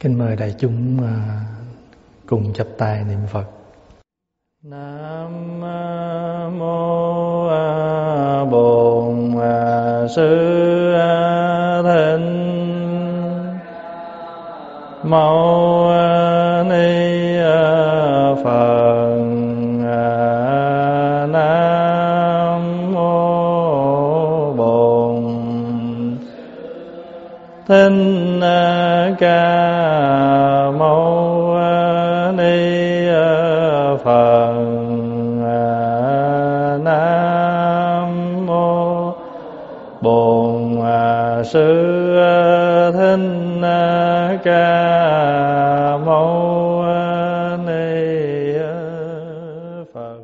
Kính mời đại chúng cùng chắp tay niệm Phật. Nam mô Bổn Sư Thích Mâu Ni Phật. Nam mô Bổn Thích Ca Mâu Ni Phật. Nam mô Bổn Sư Thích Ca Mâu Ni Phật.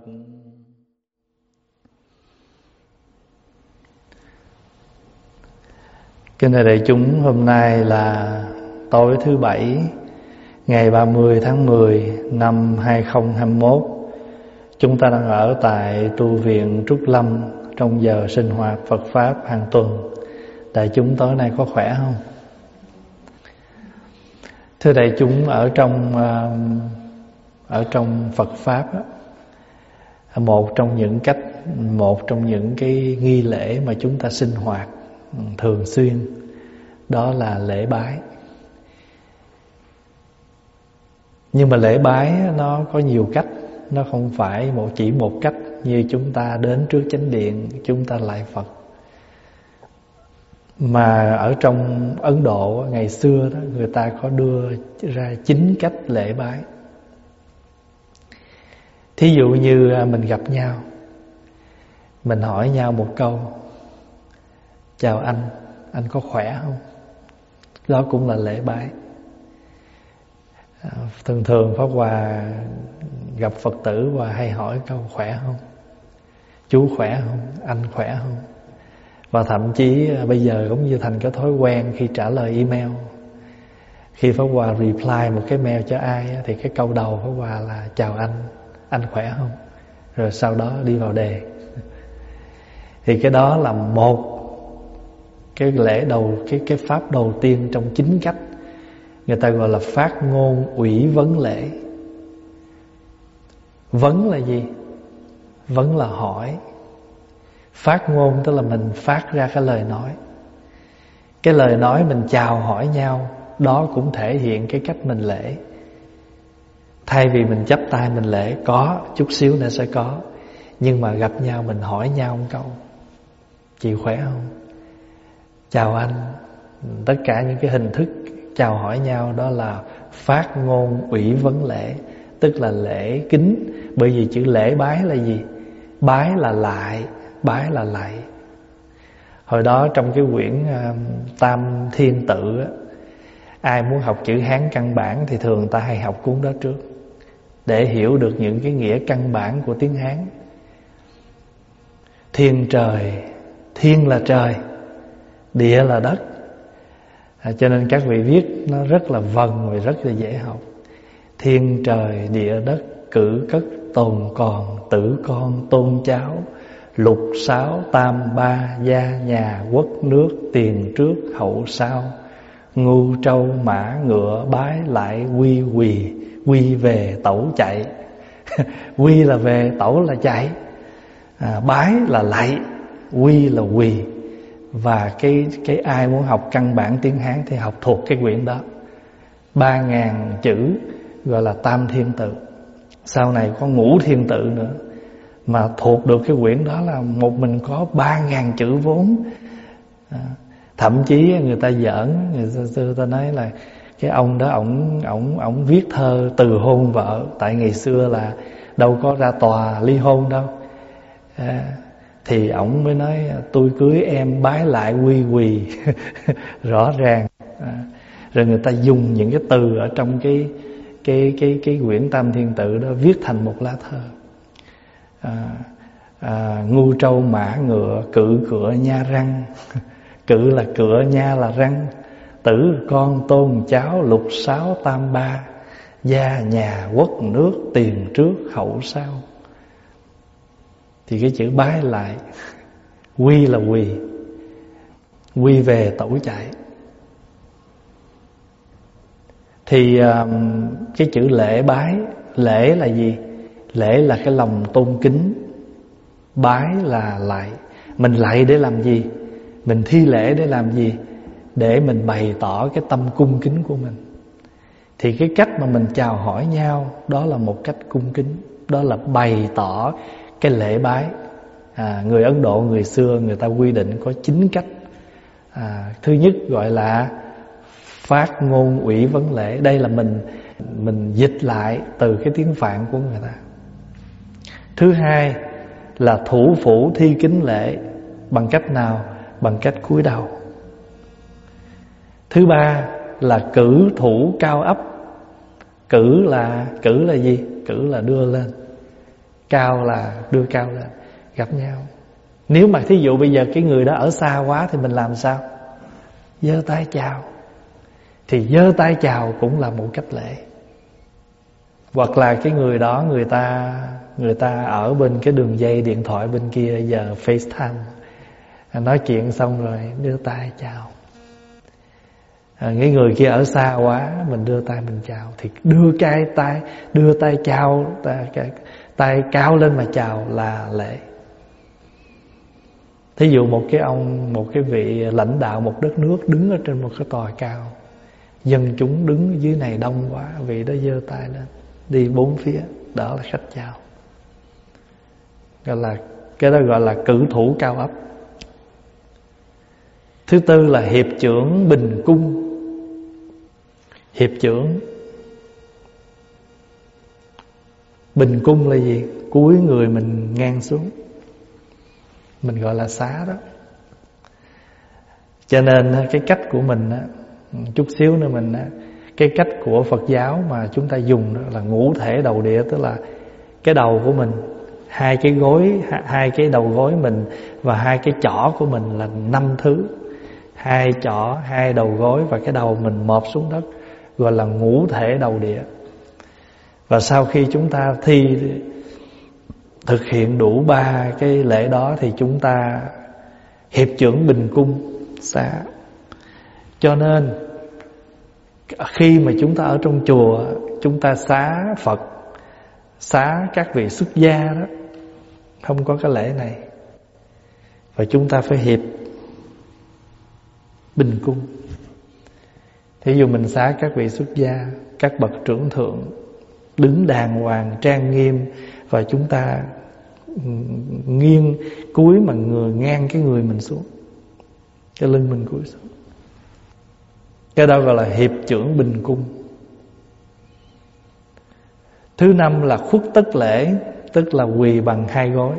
Kính thưa đại chúng, hôm nay là tối thứ Bảy, ngày 30 tháng 10 năm 2021. Chúng ta đang ở tại tu viện Trúc Lâm trong giờ sinh hoạt Phật Pháp hàng tuần. Đại chúng tối nay có khỏe không? Thưa đại chúng, ở trong Phật Pháp đó, một trong những cái nghi lễ mà chúng ta sinh hoạt thường xuyên, đó là lễ bái. Nhưng mà lễ bái nó có nhiều cách, nó không phải chỉ một cách như chúng ta đến trước chánh điện chúng ta lạy Phật. Mà ở trong Ấn Độ ngày xưa đó, người ta có đưa ra 9 cách lễ bái. Thí dụ như mình gặp nhau, mình hỏi nhau một câu: chào anh có khỏe không? Đó cũng là lễ bái. Thường Pháp Hòa gặp Phật tử và hay hỏi câu: khỏe không? Chú khỏe không? Anh khỏe không? Và thậm chí bây giờ cũng như thành cái thói quen, khi trả lời email, khi Pháp Hòa reply một cái mail cho ai thì cái câu đầu Pháp Hòa là: chào anh khỏe không? Rồi sau đó đi vào đề. Thì cái đó là một cái lễ cái pháp đầu tiên trong 9 cách. Người ta gọi là phát ngôn ủy vấn lễ. Vấn là gì? Vấn là hỏi. Phát ngôn tức là mình phát ra cái lời nói. Cái lời nói mình chào hỏi nhau, đó cũng thể hiện cái cách mình lễ. Thay vì mình chắp tay mình lễ, có chút xíu nữa sẽ có, nhưng mà gặp nhau mình hỏi nhau một câu: chị khỏe không? Chào anh. Tất cả những cái hình thức chào hỏi nhau đó là phát ngôn ủy vấn lễ, tức là lễ kính. Bởi vì chữ lễ bái là gì? Bái là lại, bái là lạy. Hồi đó trong cái quyển Tam Thiên Tự á, ai muốn học chữ Hán căn bản thì thường ta hay học cuốn đó trước, để hiểu được những cái nghĩa căn bản của tiếng Hán. Thiên trời, thiên là trời, địa là đất. Cho nên các vị viết nó rất là vần và rất là dễ học. Thiên trời địa đất, cử cất tồn còn, tử con tôn cháu, lục sáu tam ba, gia nhà quốc nước, tiền trước hậu sau, ngu trâu mã ngựa, bái lại quy quỳ, quy về tẩu chạy. Quy là về, tẩu là chạy, bái là lạy, quy là quỳ. Và cái ai muốn học căn bản tiếng Hán thì học thuộc cái quyển đó. 3.000 chữ gọi là Tam Thiên Tự. Sau này có Ngũ Thiên Tự nữa. Mà thuộc được cái quyển đó là một mình có 3.000 chữ vốn. Thậm chí người ta giỡn, người ta nói là cái ông đó ổng viết thơ từ hôn vợ. Tại ngày xưa là đâu có ra tòa ly hôn đâu. Thì ổng mới nói: tôi cưới em bái lại quy quỳ. Rõ ràng. Rồi người ta dùng những cái từ ở trong cái quyển Tam Thiên Tự đó viết thành một lá thơ. Ngu trâu mã ngựa, cự cửa nha răng. Cự là cửa, nha là răng. Tử con tôn cháu, lục sáu tam ba, gia nhà quốc nước, tiền trước hậu sau. Thì cái chữ bái lại, quy là quỳ, quy về tẩu chạy. Thì cái chữ lễ bái, lễ là gì? Lễ là cái lòng tôn kính, bái là lạy. Mình lạy để làm gì? Mình thi lễ để làm gì? Để mình bày tỏ cái tâm cung kính của mình. Thì cái cách mà mình chào hỏi nhau, đó là một cách cung kính, đó là bày tỏ cái lễ bái. Người Ấn Độ người xưa người ta quy định có 9 cách. Thứ nhất gọi là phát ngôn ủy vấn lễ. Đây là mình dịch lại từ cái tiếng Phạn của người ta. Thứ hai là thủ phủ thi kính lễ. Bằng cách nào? Bằng cách cúi đầu. Thứ ba là cử thủ cao ấp. Cử là gì? Cử là đưa lên, cao là đưa cao lên, gặp nhau. Nếu mà thí dụ bây giờ cái người đó ở xa quá thì mình làm sao? Giơ tay chào. Thì giơ tay chào cũng là một cách lễ. Hoặc là cái người đó người ta ở bên cái đường dây điện thoại bên kia, giờ FaceTime, nói chuyện xong rồi đưa tay chào. Cái người kia ở xa quá, mình đưa tay mình chào. Thì đưa tay chào, tay cao lên mà chào là lễ. Thí dụ một cái vị lãnh đạo một đất nước đứng ở trên một cái tòa cao, dân chúng đứng dưới này đông quá, vị đó giơ tay lên đi bốn phía, đó là khách chào. Cái đó gọi là cử thủ cao ấp. Thứ tư là hiệp chưởng bình cung. Hiệp chưởng bình cung là gì? Cúi người mình ngang xuống, mình gọi là xá đó. Cho nên cái cách của mình chút xíu nữa cái cách của Phật giáo mà chúng ta dùng đó là ngũ thể đầu địa. Tức là cái đầu của mình, hai cái đầu gối mình và hai cái chỏ của mình là 5 thứ. Hai chỏ, hai đầu gối và cái đầu mình mọp xuống đất, gọi là ngũ thể đầu địa. Và sau khi chúng ta thực hiện đủ 3 cái lễ đó thì chúng ta hiệp chưởng bình cung xá. Cho nên khi mà chúng ta ở trong chùa, chúng ta xá Phật, xá các vị xuất gia đó, không có cái lễ này. Và chúng ta phải hiệp bình cung. Thí dụ mình xá các vị xuất gia, các bậc trưởng thượng, đứng đàng hoàng trang nghiêm, và chúng ta nghiêng cúi mà ngang cái người mình xuống, cái lưng mình cúi xuống. Cái đó gọi là hiệp chưởng bình cung. Thứ năm là khuất tất lễ, tức là quỳ bằng 2 gối.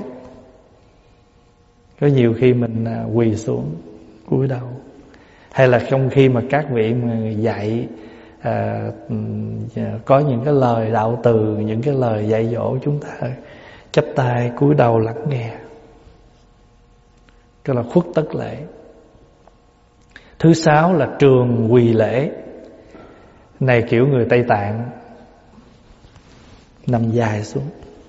Có nhiều khi mình quỳ xuống cúi đầu. Hay là trong khi mà các vị mà dạy có những cái lời đạo từ, những cái lời dạy dỗ, chúng ta chắp tay cúi đầu lắng nghe. Cái là khuất tất lễ. Thứ 6 là trường quỳ lễ. Này kiểu người Tây Tạng, nằm dài xuống.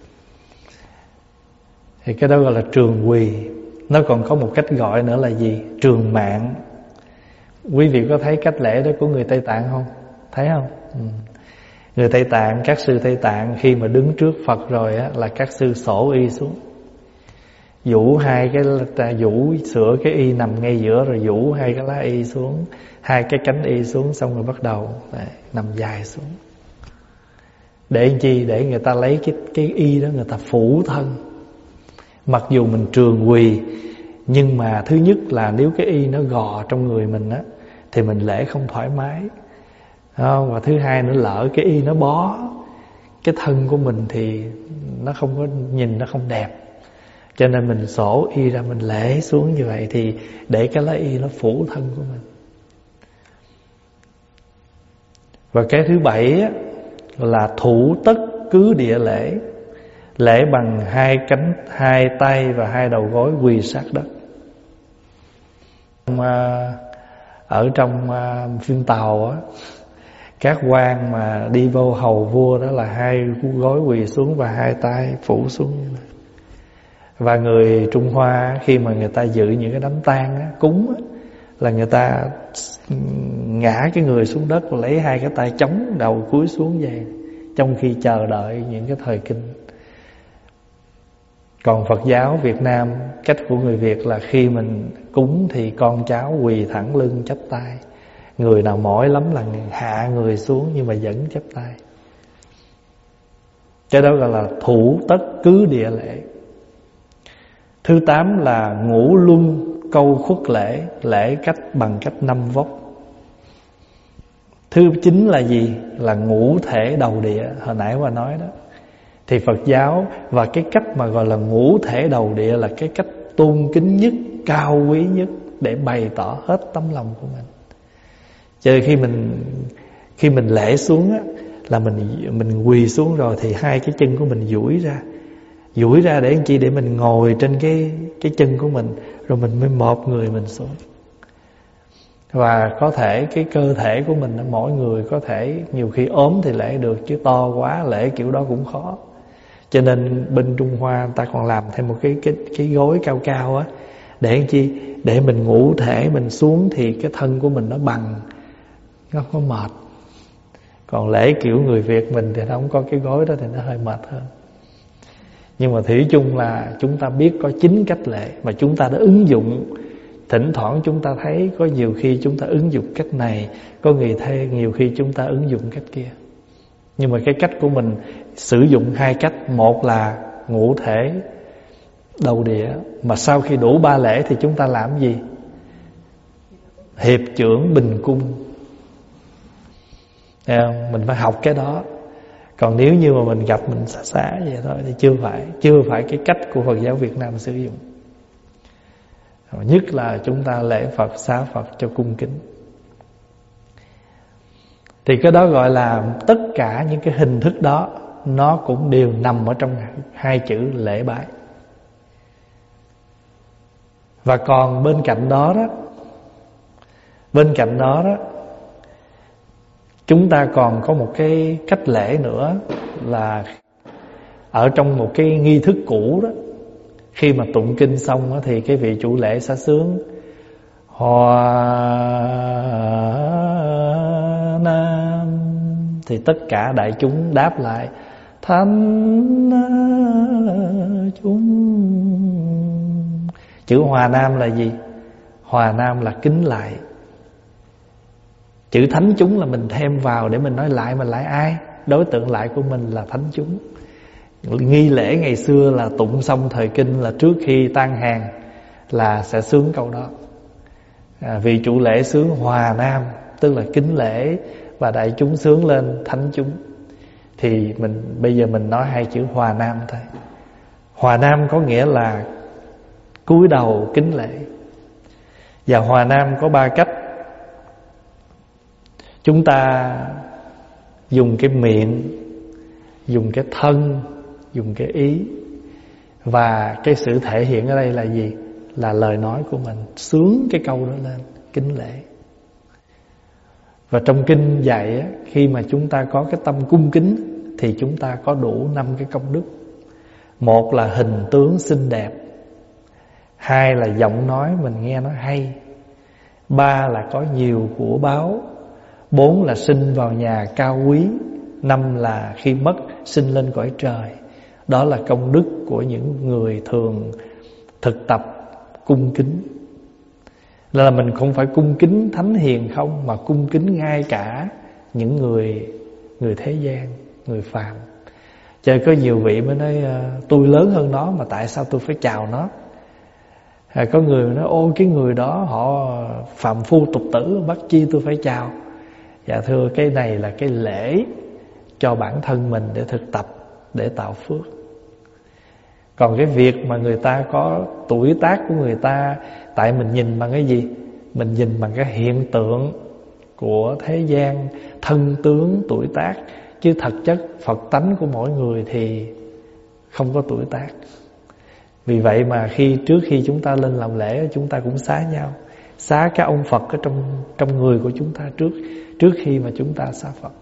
Thì cái đó gọi là trường quỳ. Nó còn có một cách gọi nữa là gì? Trường mạng. Quý vị có thấy cách lễ đó của người Tây Tạng không? Thấy không? Người Tây Tạng, các sư Tây Tạng khi mà đứng trước Phật rồi á, là các sư xổ y xuống, vũ sửa cái y nằm ngay giữa, rồi vũ 2 cái lá y xuống, 2 cái cánh y xuống, xong rồi bắt đầu nằm dài xuống. Để làm chi? Để người ta lấy cái y đó người ta phủ thân. Mặc dù mình trường quỳ, nhưng mà thứ nhất là nếu cái y nó gò trong người mình á, thì mình lễ không thoải mái. Và thứ hai nữa, lỡ cái y nó bó cái thân của mình thì nó không có, nhìn nó không đẹp. Cho nên mình xổ y ra, mình lễ xuống như vậy thì để cái lá y nó phủ thân của mình. Và cái thứ 7 á, là thủ tất cứ địa lễ. Lễ bằng 2 cánh, 2 tay và 2 đầu gối quỳ sát đất. Ở trong phim Tàu á, các quan mà đi vô hầu vua đó là 2 gối quỳ xuống và 2 tay phủ xuống. Và người Trung Hoa khi mà người ta dự những cái đám tang á, cúng á, là người ta ngã cái người xuống đất, lấy hai cái tay chống đầu cúi xuống vậy, trong khi chờ đợi những cái thời kinh. Còn Phật giáo Việt Nam, cách của người Việt là khi mình cúng thì con cháu quỳ thẳng lưng chắp tay. Người nào mỏi lắm là hạ người xuống, nhưng mà vẫn chắp tay. Cái đó gọi là thủ tất cứ địa lễ. Thứ 8 là ngũ luân câu khuất lễ, lễ cách bằng cách 5 vốc. Thứ 9 là gì? Là ngũ thể đầu địa, hồi nãy qua nói đó. Thì Phật giáo và cái cách mà gọi là ngũ thể đầu địa là cái cách tôn kính nhất, cao quý nhất để bày tỏ hết tấm lòng của mình. Cho nên khi mình lễ xuống á, là mình quỳ xuống rồi thì hai cái chân của mình duỗi ra để làm chi? Để mình ngồi trên cái chân của mình, rồi mình mới mộp người mình xuống. Và có thể cái cơ thể của mình, mỗi người có thể nhiều khi ốm thì lễ được, chứ to quá lễ kiểu đó cũng khó. Cho nên bên Trung Hoa người ta còn làm thêm một cái gối cao cao á, để làm chi? Để mình ngủ thể mình xuống thì cái thân của mình nó bằng, nó không có mệt. Còn lễ kiểu người Việt mình thì nó không có cái gối đó thì nó hơi mệt hơn. Nhưng mà thủy chung là chúng ta biết có 9 cách lễ mà chúng ta đã ứng dụng. Thỉnh thoảng chúng ta thấy có nhiều khi chúng ta ứng dụng cách này, có nhiều khi chúng ta ứng dụng cách kia. Nhưng mà cái cách của mình sử dụng 2 cách. Một là ngũ thể đầu địa, mà sau khi đủ 3 lễ thì chúng ta làm gì? Hiệp chưởng bình cung. Mình phải học cái đó. Còn nếu như mà mình gặp mình xả vậy thôi thì chưa phải cái cách của Phật giáo Việt Nam sử dụng. Nhất là chúng ta lễ Phật, xá Phật cho cung kính. Thì cái đó gọi là tất cả những cái hình thức đó nó cũng đều nằm ở trong 2 chữ lễ bái. Và còn bên cạnh đó chúng ta còn có một cái cách lễ nữa, là ở trong một cái nghi thức cũ đó, khi mà tụng kinh xong đó, thì cái vị chủ lễ sẽ sướng Hòa Nam, thì tất cả đại chúng đáp lại Thánh chúng. Chữ Hòa Nam là gì? Hòa Nam là kính lại. Chữ thánh chúng là mình thêm vào để mình nói lại, mình lại ai? Đối tượng lại của mình là thánh chúng. Nghi lễ ngày xưa là tụng xong thời kinh là trước khi tan hàng là sẽ sướng câu đó. Vị chủ lễ sướng Hòa Nam, tức là kính lễ, và đại chúng sướng lên thánh chúng. Thì bây giờ mình nói 2 chữ Hòa Nam thôi. Hòa Nam có nghĩa là cúi đầu kính lễ. Và Hòa Nam có 3 cách. Chúng ta dùng cái miệng, dùng cái thân, dùng cái ý. Và cái sự thể hiện ở đây là gì? Là lời nói của mình, sướng cái câu đó lên, kính lễ. Và trong kinh dạy khi mà chúng ta có cái tâm cung kính thì chúng ta có đủ 5 cái công đức. Một là hình tướng xinh đẹp, 2 là giọng nói mình nghe nó hay, 3 là có nhiều của báo, 4 là sinh vào nhà cao quý, 5 là khi mất sinh lên cõi trời. Đó là công đức của những người thường thực tập cung kính. Là mình không phải cung kính thánh hiền không, mà cung kính ngay cả những người thế gian, người phàm. Cho nên có nhiều vị mới nói tôi lớn hơn nó mà tại sao tôi phải chào nó? Có người nói ô cái người đó họ phàm phu tục tử, bắt chi tôi phải chào? Dạ thưa, cái này là cái lễ cho bản thân mình để thực tập, để tạo phước. Còn cái việc mà người ta có tuổi tác của người ta, tại mình nhìn bằng cái gì? Mình nhìn bằng cái hiện tượng của thế gian, thân tướng, tuổi tác. Chứ thật chất Phật tánh của mỗi người thì không có tuổi tác. Vì vậy mà trước khi chúng ta lên làm lễ, chúng ta cũng xá nhau, xá các ông Phật ở trong người của chúng ta trước khi mà chúng ta xá Phật.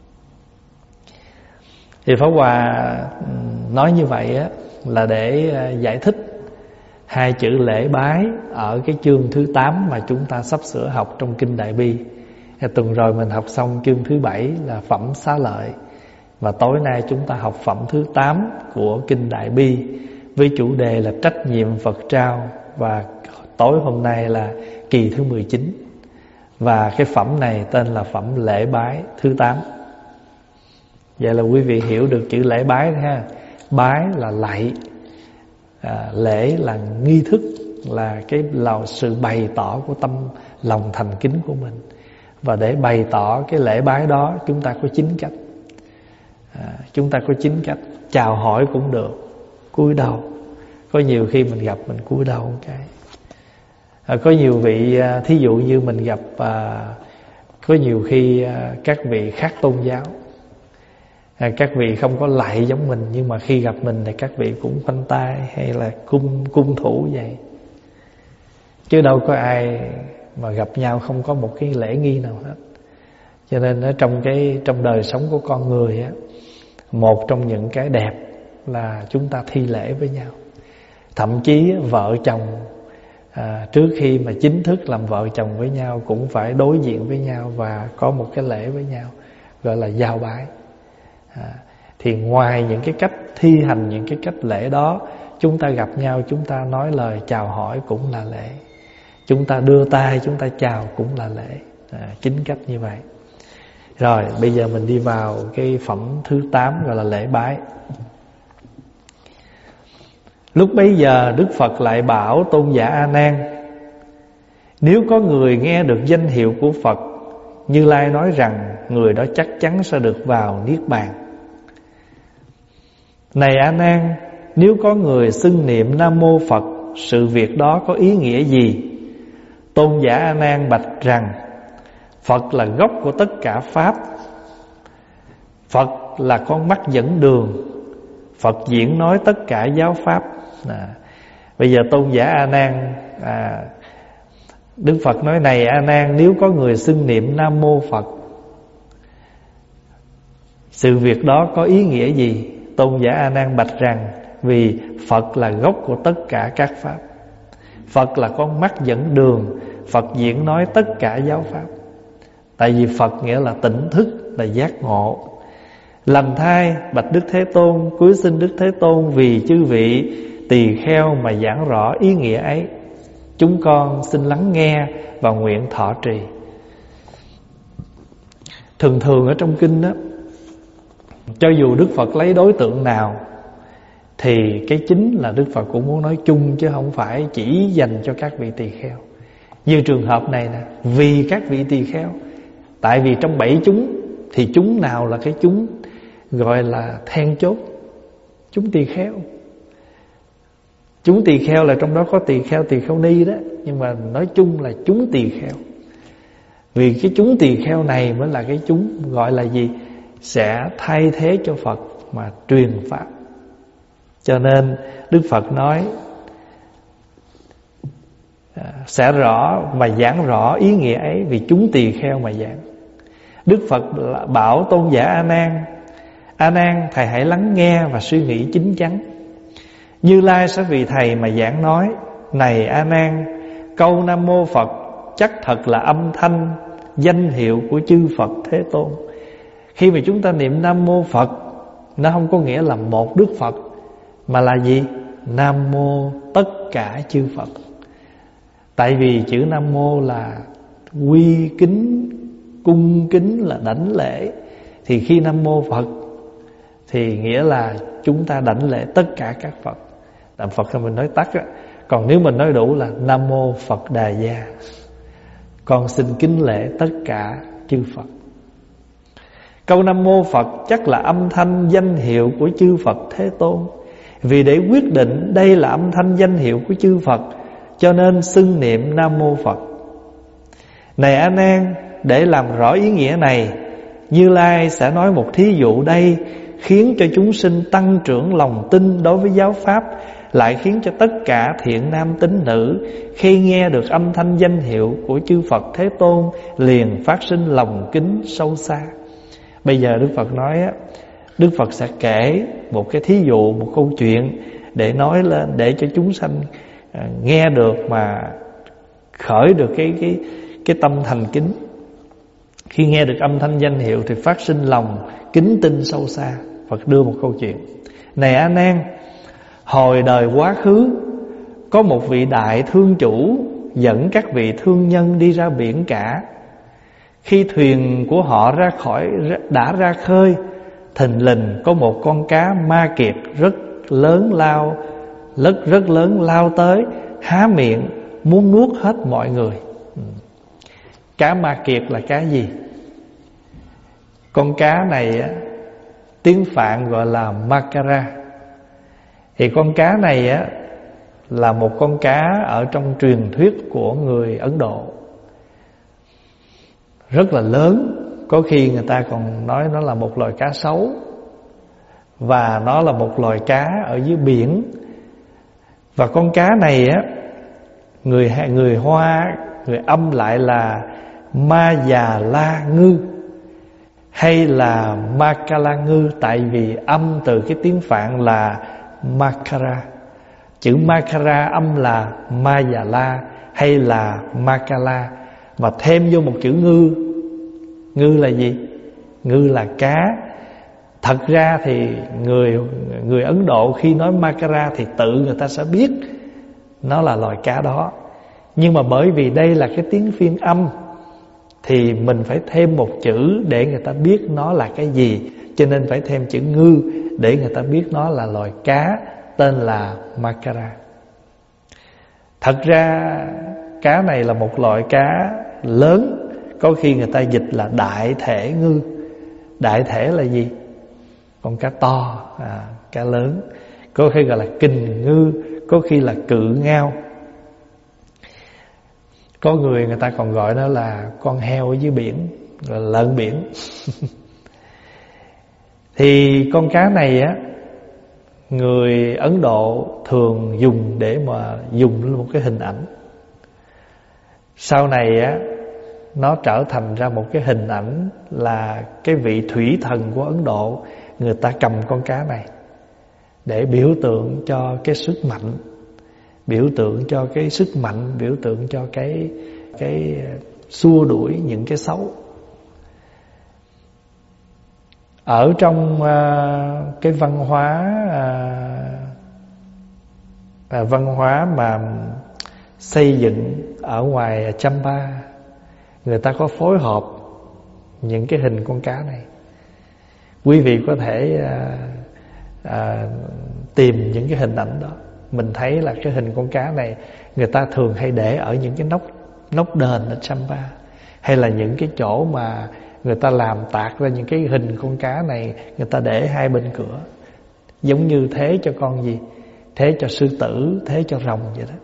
Thì Pháp Hòa nói như vậy á, là để giải thích 2 chữ lễ bái ở cái chương thứ 8 mà chúng ta sắp sửa học trong kinh Đại Bi. Tuần rồi mình học xong chương thứ 7 là phẩm xá lợi, và tối nay chúng ta học phẩm thứ 8 của Kinh Đại Bi với chủ đề là trách nhiệm Phật trao, và tối hôm nay là kỳ thứ 19. Và cái phẩm này tên là phẩm lễ bái thứ 8. Vậy là quý vị hiểu được chữ lễ bái ha. Bái là lạy, lễ là nghi thức, là cái sự bày tỏ của tâm lòng thành kính của mình. Và để bày tỏ cái lễ bái đó, chúng ta có 9 cách. Chúng ta có 9 cách. Chào hỏi cũng được, cúi đầu. Có nhiều khi mình gặp mình cúi đầu một cái. Có nhiều vị, thí dụ như mình gặp, có nhiều khi các vị khác tôn giáo, các vị không có lạy giống mình, nhưng mà khi gặp mình thì các vị cũng khoanh tay hay là cung thủ vậy. Chứ đâu có ai mà gặp nhau không có một cái lễ nghi nào hết. Cho nên ở trong đời sống của con người á, một trong những cái đẹp là chúng ta thi lễ với nhau. Thậm chí vợ chồng trước khi mà chính thức làm vợ chồng với nhau cũng phải đối diện với nhau và có một cái lễ với nhau, gọi là giao bái. Thì ngoài những cái cách thi hành những cái cách lễ đó, chúng ta gặp nhau, chúng ta nói lời chào hỏi cũng là lễ. Chúng ta đưa tay, chúng ta chào cũng là lễ. 9 cách như vậy. Rồi bây giờ mình đi vào cái phẩm thứ 8 gọi là lễ bái. Lúc bấy giờ Đức Phật lại bảo tôn giả A Nan: nếu có người nghe được danh hiệu của Phật, Như Lai nói rằng người đó chắc chắn sẽ được vào Niết Bàn. Này A Nan, nếu có người xưng niệm Nam Mô Phật, sự việc đó có ý nghĩa gì? Tôn giả A Nan bạch rằng: Phật là gốc của tất cả pháp, Phật là con mắt dẫn đường, Phật diễn nói tất cả giáo pháp. Bây giờ tôn giả A Nan, Đức Phật nói: này A Nan, nếu có người xưng niệm Nam Mô Phật, sự việc đó có ý nghĩa gì? Tôn giả A Nan bạch rằng: vì Phật là gốc của tất cả các pháp, Phật là con mắt dẫn đường, Phật diễn nói tất cả giáo pháp. Tại vì Phật nghĩa là tỉnh thức, là giác ngộ. Lành thay bạch Đức Thế Tôn, cúi xin Đức Thế Tôn vì chư vị tỳ kheo mà giảng rõ ý nghĩa ấy. Chúng con xin lắng nghe và nguyện thọ trì. Thường ở trong kinh đó, cho dù Đức Phật lấy đối tượng nào thì cái chính là Đức Phật cũng muốn nói chung, chứ không phải chỉ dành cho các vị tỳ kheo. Như trường hợp này nè, vì các vị tỳ kheo. Tại vì trong 7 chúng thì chúng nào là cái chúng gọi là then chốt? Chúng tỳ kheo. Chúng tỳ kheo là trong đó có tỳ kheo ni đó, nhưng mà nói chung là chúng tỳ kheo. Vì cái chúng tỳ kheo này mới là cái chúng gọi là gì? Sẽ thay thế cho Phật mà truyền pháp. Cho nên Đức Phật nói sẽ rõ và giảng rõ ý nghĩa ấy, vì chúng tỳ kheo mà giảng. Đức Phật bảo tôn giả A Nan: A Nan, thầy hãy lắng nghe và suy nghĩ chín chắn. Như Lai sẽ vì thầy mà giảng nói: này A Nan, câu Nam Mô Phật chắc thật là âm thanh danh hiệu của chư Phật Thế Tôn. Khi mà chúng ta niệm Nam Mô Phật, nó không có nghĩa là một Đức Phật, mà là gì? Nam Mô tất cả chư Phật. Tại vì chữ Nam Mô là quy kính, cung kính, là đảnh lễ. Thì khi Nam Mô Phật thì nghĩa là chúng ta đảnh lễ tất cả các Phật. Làm Phật thì mình nói tắt á. Còn nếu mình nói đủ là Nam Mô Phật Đà Gia, con xin kính lễ tất cả chư Phật. Câu Nam Mô Phật chắc là âm thanh danh hiệu của chư Phật Thế Tôn. Vì để quyết định đây là âm thanh danh hiệu của chư Phật, cho nên xưng niệm Nam Mô Phật. Này A Nan, để làm rõ ý nghĩa này, Như Lai sẽ nói một thí dụ đây, khiến cho chúng sinh tăng trưởng lòng tin đối với giáo pháp, lại khiến cho tất cả thiện nam tín nữ khi nghe được âm thanh danh hiệu của chư Phật Thế Tôn liền phát sinh lòng kính sâu xa. Bây giờ Đức Phật nói á, Đức Phật sẽ kể một cái thí dụ, một câu chuyện để nói lên, để cho chúng sanh nghe được mà khởi được cái tâm thành kính. Khi nghe được âm thanh danh hiệu thì phát sinh lòng kính tin sâu xa. Phật đưa một câu chuyện: này A Nan, hồi đời quá khứ có một vị đại thương chủ dẫn các vị thương nhân đi ra biển cả. Khi thuyền của họ đã ra khơi, thình lình có một con cá ma kiệt rất lớn lao tới, há miệng muốn nuốt hết mọi người. Cá ma kiệt là cá gì? Con cá này tiếng Phạn gọi là Makara. Thì con cá này là một con cá ở trong truyền thuyết của người Ấn Độ, rất là lớn. Có khi người ta còn nói nó là một loài cá sấu, và nó là một loài cá ở dưới biển. Và con cá này người Hoa, người âm lại là Ma Già La Ngư hay là Makala Ngư, tại vì âm từ cái tiếng Phạn là Makara. Chữ Makara âm là Ma Già La hay là Makala, mà thêm vô một chữ ngư. Ngư là gì? Ngư là cá. Thật ra thì người Ấn Độ khi nói Makara thì tự người ta sẽ biết nó là loài cá đó. Nhưng mà bởi vì đây là cái tiếng phiên âm thì mình phải thêm một chữ để người ta biết nó là cái gì. Cho nên phải thêm chữ ngư để người ta biết nó là loài cá tên là Makara. Thật ra cá này là một loại cá lớn, có khi người ta dịch là đại thể ngư. Đại thể là gì? Con cá to, cá lớn. Có khi gọi là kình ngư, có khi là cự ngao. Có người ta còn gọi nó là con heo ở dưới biển, là lợn biển. Thì con cá này người Ấn Độ thường dùng để mà dùng một cái hình ảnh. Sau này nó trở thành ra một cái hình ảnh là cái vị thủy thần của Ấn Độ. Người ta cầm con cá này để biểu tượng cho cái sức mạnh, biểu tượng cho cái sức mạnh, biểu tượng cho cái xua đuổi những cái xấu. Ở trong cái văn hóa mà xây dựng ở ngoài Champa, người ta có phối hợp những cái hình con cá này. Quý vị có thể tìm những cái hình ảnh đó. Mình thấy là cái hình con cá này người ta thường hay để ở những cái nóc đền ở Champa, hay là những cái chỗ mà người ta làm tạc ra những cái hình con cá này, người ta để hai bên cửa, giống như thế cho con gì? Thế cho sư tử, thế cho rồng vậy đó.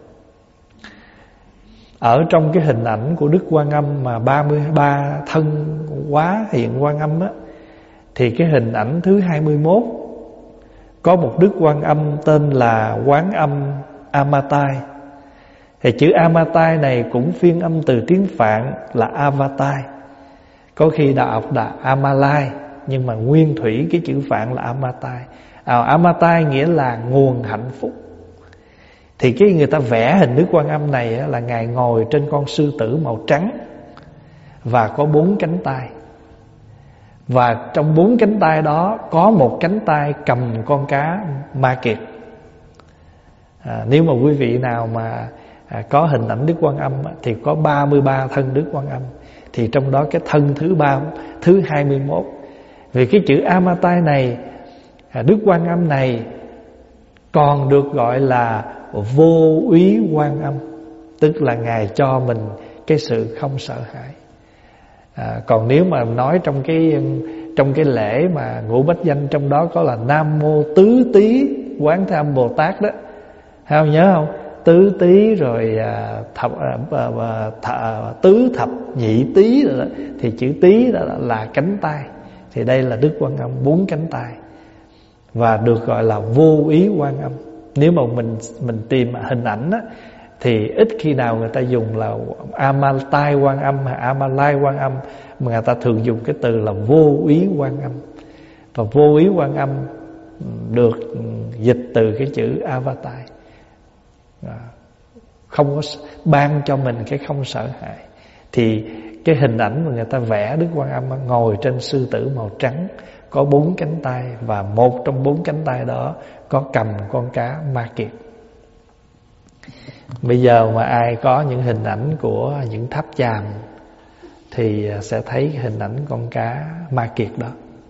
Ở trong cái hình ảnh của Đức Quan Âm mà 33 thân hóa hiện Quan Âm thì cái hình ảnh thứ 21 có một Đức Quan Âm tên là Quán Âm Amatai. Thì chữ Amatai này cũng phiên âm từ tiếng Phạn là Avatai. Có khi đọc là Amalai, nhưng mà nguyên thủy cái chữ Phạn là Amatai. Amatai nghĩa là nguồn hạnh phúc. Thì cái người ta vẽ hình Đức Quan Âm này là Ngài ngồi trên con sư tử màu trắng và có 4 cánh tay. Và trong 4 cánh tay đó có một cánh tay cầm con cá ma kiệt. Nếu mà quý vị nào mà có hình ảnh Đức Quan Âm thì có 33 thân Đức Quan Âm. Thì trong đó cái thân thứ 21. Vì cái chữ Amatai này, Đức Quan Âm này còn được gọi là vô úy Quan Âm, tức là Ngài cho mình cái sự không sợ hãi. Còn nếu mà nói trong cái lễ mà ngũ bách danh, trong đó có là Nam Mô Tứ Tý Quán Thế Âm Bồ Tát đó, không nhớ không? Tứ Tý rồi tứ thập nhị tý rồi đó. Thì chữ tý đó là cánh tay. Thì đây là Đức Quan Âm 4 cánh tay và được gọi là vô ý Quan Âm. Nếu mà mình tìm hình ảnh á, thì ít khi nào người ta dùng là Amatai Quan Âm hay Amalai Quan Âm, mà người ta thường dùng cái từ là vô ý Quan Âm. Và vô ý Quan Âm được dịch từ cái chữ Avatai, không có ban cho mình cái không sợ hãi. Thì cái hình ảnh mà người ta vẽ Đức Quan Âm ngồi trên sư tử màu trắng, có 4 cánh tay, và một trong 4 cánh tay đó có cầm con cá ma kiệt. Bây giờ mà ai có những hình ảnh của những tháp chàm thì sẽ thấy hình ảnh con cá ma kiệt đó.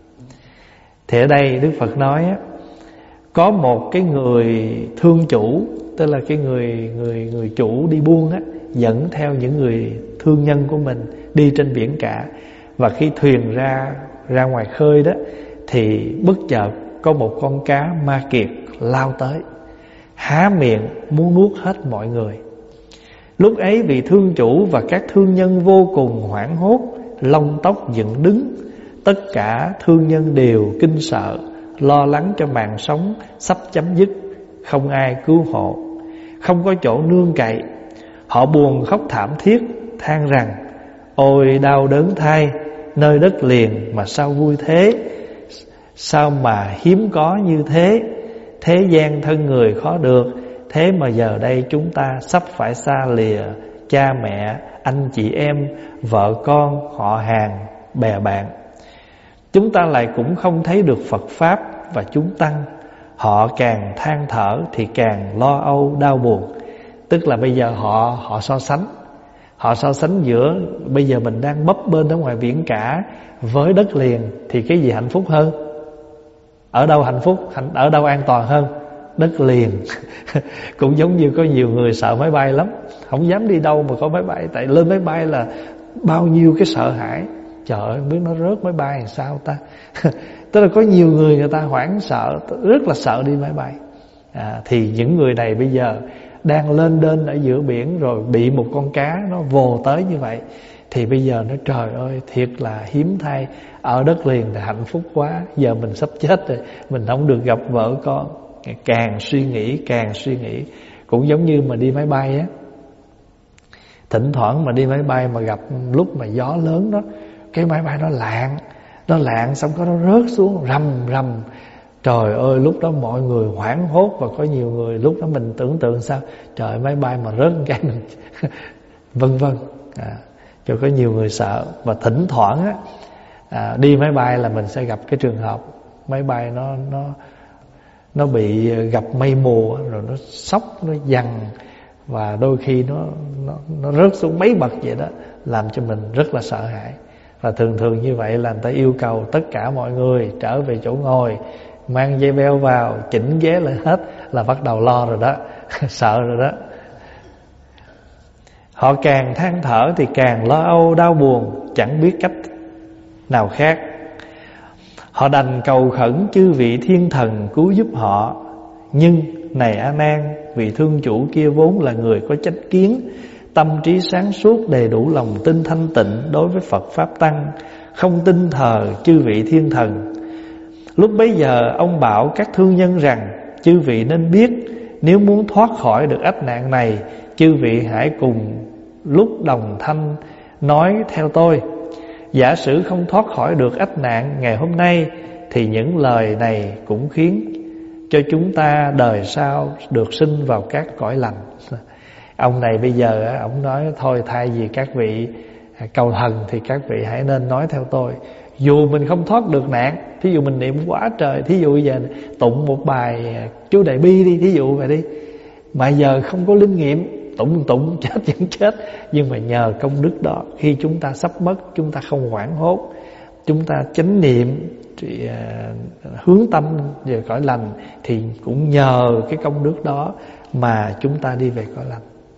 Thì ở đây Đức Phật nói á, có một cái người thương chủ, tức là cái người chủ đi buôn á, dẫn theo những người thương nhân của mình đi trên biển cả. Và khi thuyền ra ngoài khơi đó, thì bất chợt có một con cá ma kiệt lao tới, há miệng muốn nuốt hết mọi người. Lúc ấy vị thương chủ và các thương nhân vô cùng hoảng hốt, lông tóc dựng đứng. Tất cả thương nhân đều kinh sợ, lo lắng cho mạng sống sắp chấm dứt, không ai cứu hộ, không có chỗ nương cậy. Họ buồn khóc thảm thiết, than rằng: ôi đau đớn thay, nơi đất liền mà sao vui thế, sao mà hiếm có như thế. Thế gian thân người khó được, thế mà giờ đây chúng ta sắp phải xa lìa cha mẹ, anh chị em, vợ con, họ hàng, bè bạn. Chúng ta lại cũng không thấy được Phật Pháp và chúng tăng. Họ càng than thở thì càng lo âu đau buồn. Tức là bây giờ họ so sánh. Họ so sánh giữa bây giờ mình đang bấp bênh ở ngoài biển cả với đất liền, thì cái gì hạnh phúc hơn? Ở đâu hạnh phúc, ở đâu an toàn hơn? Đất liền. Cũng giống như có nhiều người sợ máy bay lắm, không dám đi đâu mà có máy bay. Tại lên máy bay là bao nhiêu cái sợ hãi. Trời ơi, không biết nó rớt máy bay làm sao ta. Tức là có nhiều người ta hoảng sợ, rất là sợ đi máy bay. Thì những người này bây giờ đang lên đên ở giữa biển, rồi bị một con cá nó vồ tới như vậy, thì bây giờ nó trời ơi thiệt là hiếm thay. Ở đất liền thì hạnh phúc quá, giờ mình sắp chết rồi, mình không được gặp vợ con. Càng suy nghĩ. Cũng giống như mà đi máy bay á, thỉnh thoảng mà đi máy bay mà gặp lúc mà gió lớn đó, cái máy bay nó lạng xong có nó rớt xuống rầm. Trời ơi, lúc đó mọi người hoảng hốt. Và có nhiều người lúc đó mình tưởng tượng sao, trời, máy bay mà rớt cái mình vân vân. Cho có nhiều người sợ. Và thỉnh thoảng á, đi máy bay là mình sẽ gặp cái trường hợp máy bay nó bị gặp mây mù, rồi nó sốc, nó giằng, và đôi khi nó rớt xuống mấy bậc vậy đó, làm cho mình rất là sợ hãi. Và thường như vậy là người ta yêu cầu tất cả mọi người trở về chỗ ngồi, mang dây beo vào, chỉnh ghế lại hết, là bắt đầu lo rồi đó. Sợ rồi đó. Họ càng than thở thì càng lo âu đau buồn, chẳng biết cách nào khác. Họ đành cầu khẩn chư vị thiên thần cứu giúp họ. Nhưng này A Nan, vị thương chủ kia vốn là người có chánh kiến, tâm trí sáng suốt, đầy đủ lòng tin thanh tịnh đối với Phật Pháp Tăng, không tin thờ chư vị thiên thần. Lúc bấy giờ ông bảo các thương nhân rằng: chư vị nên biết, nếu muốn thoát khỏi được ách nạn này, chư vị hãy cùng lúc đồng thanh nói theo tôi. Giả sử không thoát khỏi được ách nạn ngày hôm nay, thì những lời này cũng khiến cho chúng ta đời sau được sinh vào các cõi lành. Ông này bây giờ ông nói thôi, thay vì các vị cầu thần thì các vị hãy nên nói theo tôi. Dù mình không thoát được nạn, thí dụ mình niệm quá trời, thí dụ bây giờ tụng một bài chú Đại Bi đi, thí dụ vậy đi, mà giờ không có linh nghiệm, tụng chết vẫn chết. Nhưng mà nhờ công đức đó, khi chúng ta sắp mất, chúng ta không hoảng hốt, chúng ta chánh niệm, hướng tâm về cõi lành, thì cũng nhờ cái công đức đó mà chúng ta đi về cõi lành.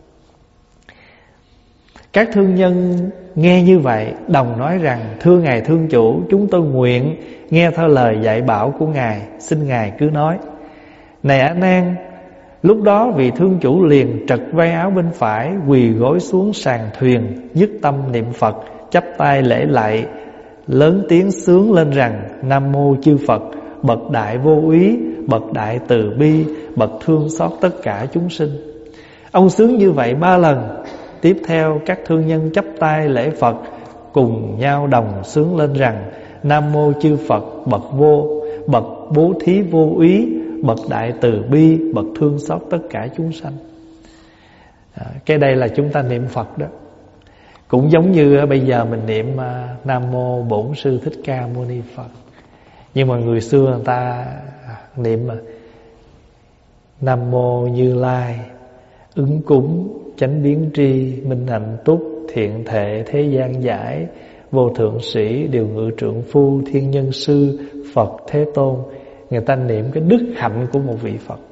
Các thương nhân nghe như vậy đồng nói rằng: thưa Ngài Thương Chủ, chúng tôi nguyện nghe theo lời dạy bảo của Ngài, xin Ngài cứ nói. Này A Nan, lúc đó vị Thương Chủ liền trật vai áo bên phải, quỳ gối xuống sàn thuyền, nhất tâm niệm Phật, chắp tay lễ lạy, lớn tiếng xướng lên rằng: Nam mô chư Phật, bậc đại vô úy, bậc đại từ bi, bậc thương xót tất cả chúng sinh. Ông xướng như vậy 3 lần. Tiếp theo các thương nhân chắp tay lễ Phật, cùng nhau đồng xướng lên rằng: Nam mô chư Phật, bậc bố thí vô úy, bậc đại từ bi, bậc thương xót tất cả chúng sanh. Cái đây là chúng ta niệm Phật đó. Cũng giống như bây giờ mình niệm Nam Mô Bổn Sư Thích Ca Mâu Ni Phật. Nhưng mà người xưa người ta niệm Nam Mô Như Lai ứng cúng chánh biến tri minh hạnh túc thiện thệ thế gian giải vô thượng sĩ điều ngự trượng phu thiên nhân sư Phật Thế Tôn. Người ta niệm cái đức hạnh của một vị Phật.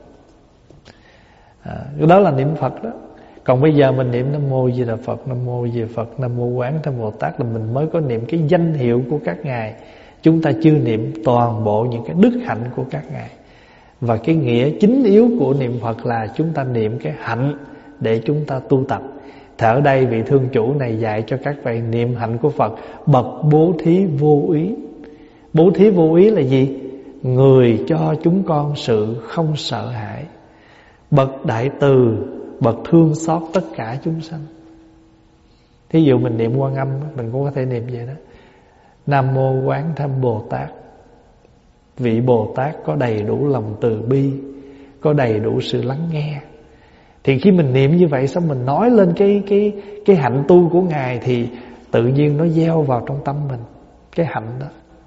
Đó là niệm Phật đó. Còn bây giờ mình niệm Nam Mô Di Đà Phật, Nam Mô Di Đà Phật, Nam Mô Quán Thế Bồ Tát là mình mới có niệm cái danh hiệu của các ngài. Chúng ta chưa niệm toàn bộ những cái đức hạnh của các ngài. Và cái nghĩa chính yếu của niệm Phật là chúng ta niệm cái hạnh để chúng ta tu tập. Thì ở đây vị thương chủ này dạy cho các vị niệm hạnh của Phật bậc bố thí vô úy. Bố thí vô úy là gì? Người cho chúng con sự không sợ hãi. Bậc đại từ, bậc thương xót tất cả chúng sanh. Thí dụ mình niệm Quan Âm, mình cũng có thể niệm vậy đó. Nam Mô Quán Thế Bồ Tát. Vị Bồ Tát có đầy đủ lòng từ bi, có đầy đủ sự lắng nghe. Thì khi mình niệm như vậy, xong mình nói lên cái hạnh tu của ngài, thì tự nhiên nó gieo vào trong tâm mình cái hạnh đó.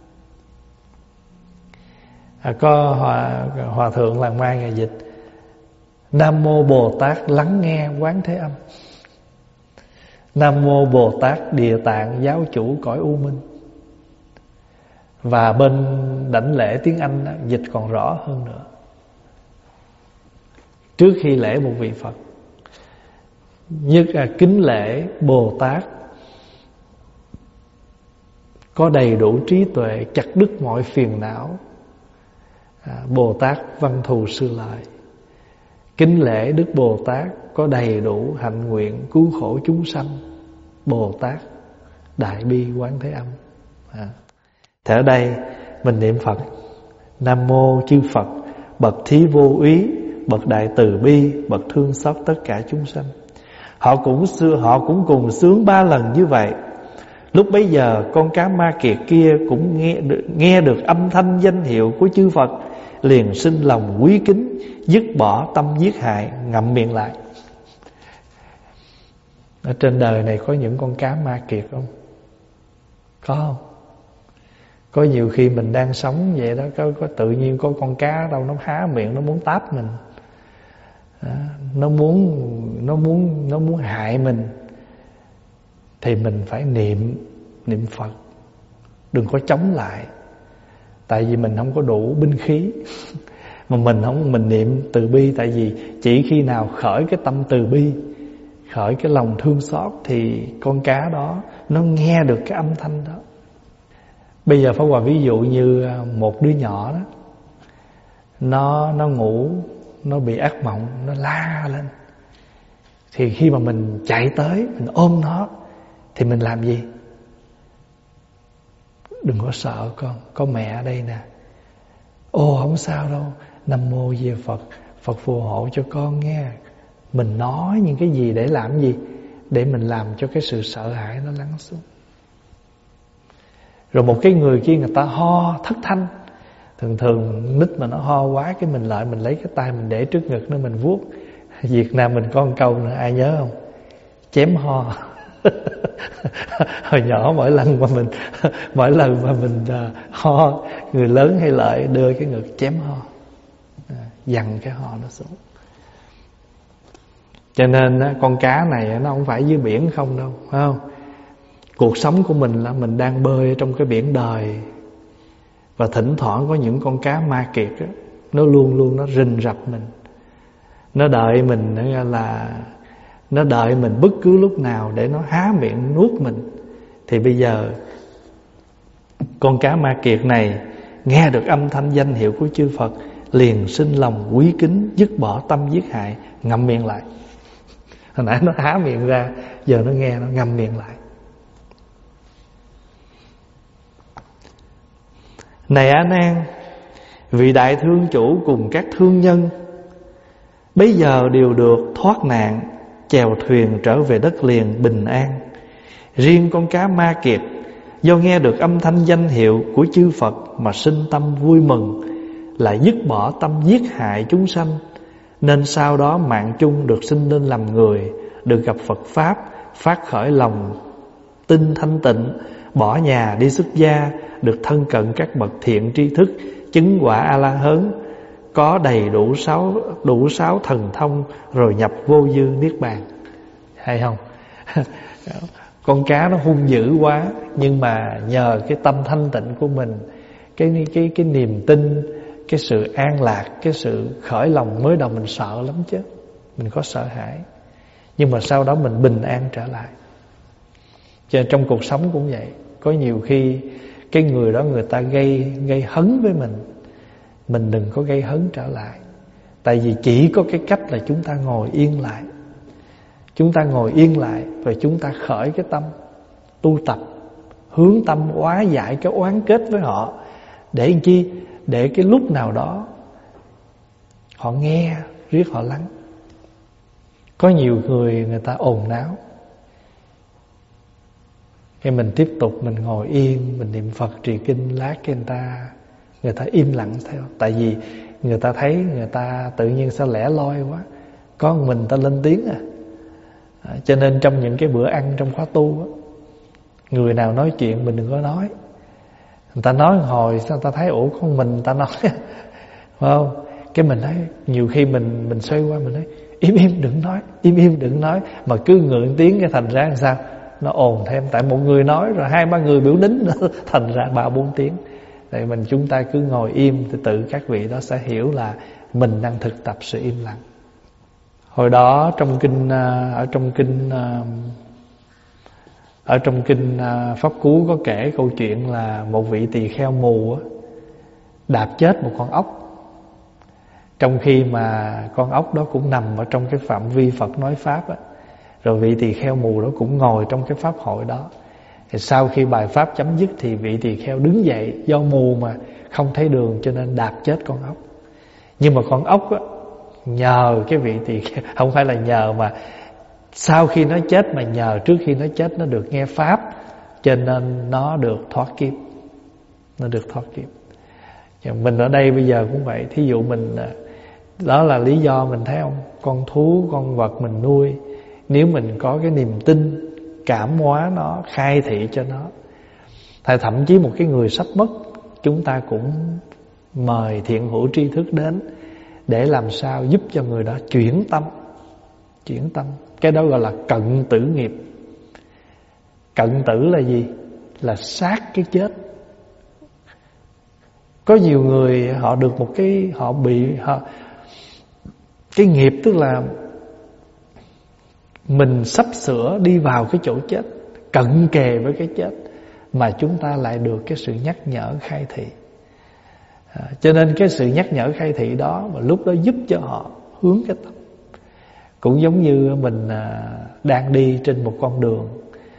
Có hòa thượng làng Mai ngài dịch Nam Mô Bồ Tát lắng nghe Quán Thế Âm. Nam Mô Bồ Tát Địa Tạng giáo chủ cõi u minh. Và bên đảnh lễ tiếng Anh đó, dịch còn rõ hơn nữa. Trước khi lễ một vị Phật, nhất là kính lễ Bồ Tát có đầy đủ trí tuệ, chặt đứt mọi phiền não, Bồ Tát Văn Thù Sư Lợi. Kính lễ Đức Bồ Tát có đầy đủ hạnh nguyện cứu khổ chúng sanh, Bồ Tát Đại Bi Quán Thế Âm. Thì ở đây mình niệm Phật Nam Mô chư Phật bậc thí vô úy, bậc đại từ bi, bậc thương xót tất cả chúng sanh. Họ cũng cùng sướng 3 lần như vậy. Lúc bấy giờ con cá ma kiệt kia cũng nghe được âm thanh danh hiệu của chư Phật, liền sinh lòng quý kính, dứt bỏ tâm giết hại, ngậm miệng lại. Ở trên đời này có những con cá ma kiệt không? Có không? Có nhiều khi mình đang sống vậy đó, có tự nhiên có con cá đâu nó há miệng, nó muốn táp mình, nó muốn hại mình, thì mình phải niệm Phật, đừng có chống lại. Tại vì mình không có đủ binh khí mà mình niệm từ bi. Tại vì chỉ khi nào khởi cái tâm từ bi, khởi cái lòng thương xót, thì con cá đó nó nghe được cái âm thanh đó. Bây giờ Pháp Hòa ví dụ như một đứa nhỏ đó, nó ngủ, nó bị ác mộng, nó la lên. Thì khi mà mình chạy tới, mình ôm nó, thì mình làm gì? Đừng có sợ con, có mẹ ở đây nè. Ồ không sao đâu, Nam Mô Di Đà Phật, Phật phù hộ cho con nghe. Mình nói những cái gì để làm gì? Để mình làm cho cái sự sợ hãi nó lắng xuống. Rồi một cái người kia người ta ho thất thanh. Thường nít mà nó ho quá, cái mình lấy cái tay mình để trước ngực nó, mình vuốt. Việt Nam mình có một câu nữa, ai nhớ không? Chém ho. Hồi nhỏ mỗi lần mà mình ho, người lớn hay lợi đưa cái ngực chém ho, dằn cái ho nó xuống. Cho nên con cá này nó không phải dưới biển không đâu, phải không? Cuộc sống của mình là mình đang bơi trong cái biển đời. Và thỉnh thoảng có những con cá ma kiệt đó, nó luôn nó rình rập mình. Nó đợi mình bất cứ lúc nào để nó há miệng nuốt mình. Thì bây giờ con cá ma kiệt này nghe được âm thanh danh hiệu của chư Phật, liền sinh lòng quý kính, dứt bỏ tâm giết hại, ngậm miệng lại. Hồi nãy nó há miệng ra, giờ nó nghe nó ngậm miệng lại. Này A Nan, vị đại thương chủ cùng các thương nhân bấy giờ đều được thoát nạn, chèo thuyền trở về đất liền bình an. Riêng con cá ma kiệt do nghe được âm thanh danh hiệu của chư Phật mà sinh tâm vui mừng, lại dứt bỏ tâm giết hại chúng sanh, nên sau đó mạng chung được sinh lên làm người, được gặp Phật Pháp, phát khởi lòng tinh thanh tịnh, bỏ nhà đi xuất gia, được thân cận các bậc thiện tri thức, chứng quả A-la-hớn, có đầy đủ sáu thần thông, rồi nhập vô dư niết bàn. Hay không? Con cá nó hung dữ quá, nhưng mà nhờ cái tâm thanh tịnh của mình, cái niềm tin, cái sự an lạc, cái sự khởi lòng, mới đầu mình sợ lắm chứ, mình có sợ hãi, nhưng mà sau đó mình bình an trở lại. Cho nên trong cuộc sống cũng vậy, có nhiều khi cái người đó người ta gây hấn với mình đừng có gây hấn trở lại. Tại vì chỉ có cái cách là chúng ta ngồi yên lại. Chúng ta ngồi yên lại và chúng ta khởi cái tâm tu tập, hướng tâm hóa giải cái oán kết với họ. Để làm chi? Để cái lúc nào đó họ nghe, riết họ lắng. Có nhiều người ta ồn náo, khi mình tiếp tục mình ngồi yên, mình niệm Phật trì kinh, lát cái người ta im lặng theo. Tại vì người ta thấy người ta tự nhiên sao lẻ loi quá, có một mình ta lên tiếng cho nên trong những cái bữa ăn trong khóa tu á, người nào nói chuyện mình đừng có nói. Người ta nói hồi sao ta thấy ủa con mình ta nói phải không? Cái mình thấy nhiều khi mình xoay qua mình nói im đừng nói, im đừng nói, mà cứ ngượng tiếng cái thành ra làm sao nó ồn thêm. Tại một người nói rồi 2-3 người biểu đính nữa, thành ra 3-4 tiếng. Tại chúng ta cứ ngồi im thì tự các vị đó sẽ hiểu là mình đang thực tập sự im lặng. Hồi đó trong kinh Pháp Cú có kể câu chuyện là một vị tỳ kheo mù đạp chết một con ốc, trong khi mà con ốc đó cũng nằm ở trong cái phạm vi Phật nói pháp Rồi vị tỳ kheo mù đó cũng ngồi trong cái pháp hội đó. Thì sau khi bài pháp chấm dứt thì vị tỳ kheo đứng dậy, do mù mà không thấy đường cho nên đạp chết con ốc. Nhưng mà con ốc nhờ cái vị tỳ kheo, không phải là nhờ mà sau khi nó chết, mà nhờ trước khi nó chết nó được nghe pháp, cho nên nó được thoát kiếp. Nó được thoát kiếp. Mình ở đây bây giờ cũng vậy. Thí dụ mình, đó là lý do mình thấy không, con thú, con vật mình nuôi, nếu mình có cái niềm tin, cảm hóa nó, khai thị cho nó. Thậm chí một cái người sắp mất, chúng ta cũng mời thiện hữu tri thức đến để làm sao giúp cho người đó chuyển tâm. Chuyển tâm. Cái đó gọi là cận tử nghiệp. Cận tử là gì? Là sát cái chết. Có nhiều người họ được một cái, cái nghiệp, tức là mình sắp sửa đi vào cái chỗ chết, cận kề với cái chết, mà chúng ta lại được cái sự nhắc nhở khai thị. Cho nên cái sự nhắc nhở khai thị đó mà lúc đó giúp cho họ hướng cái tâm. Cũng giống như mình đang đi trên một con đường,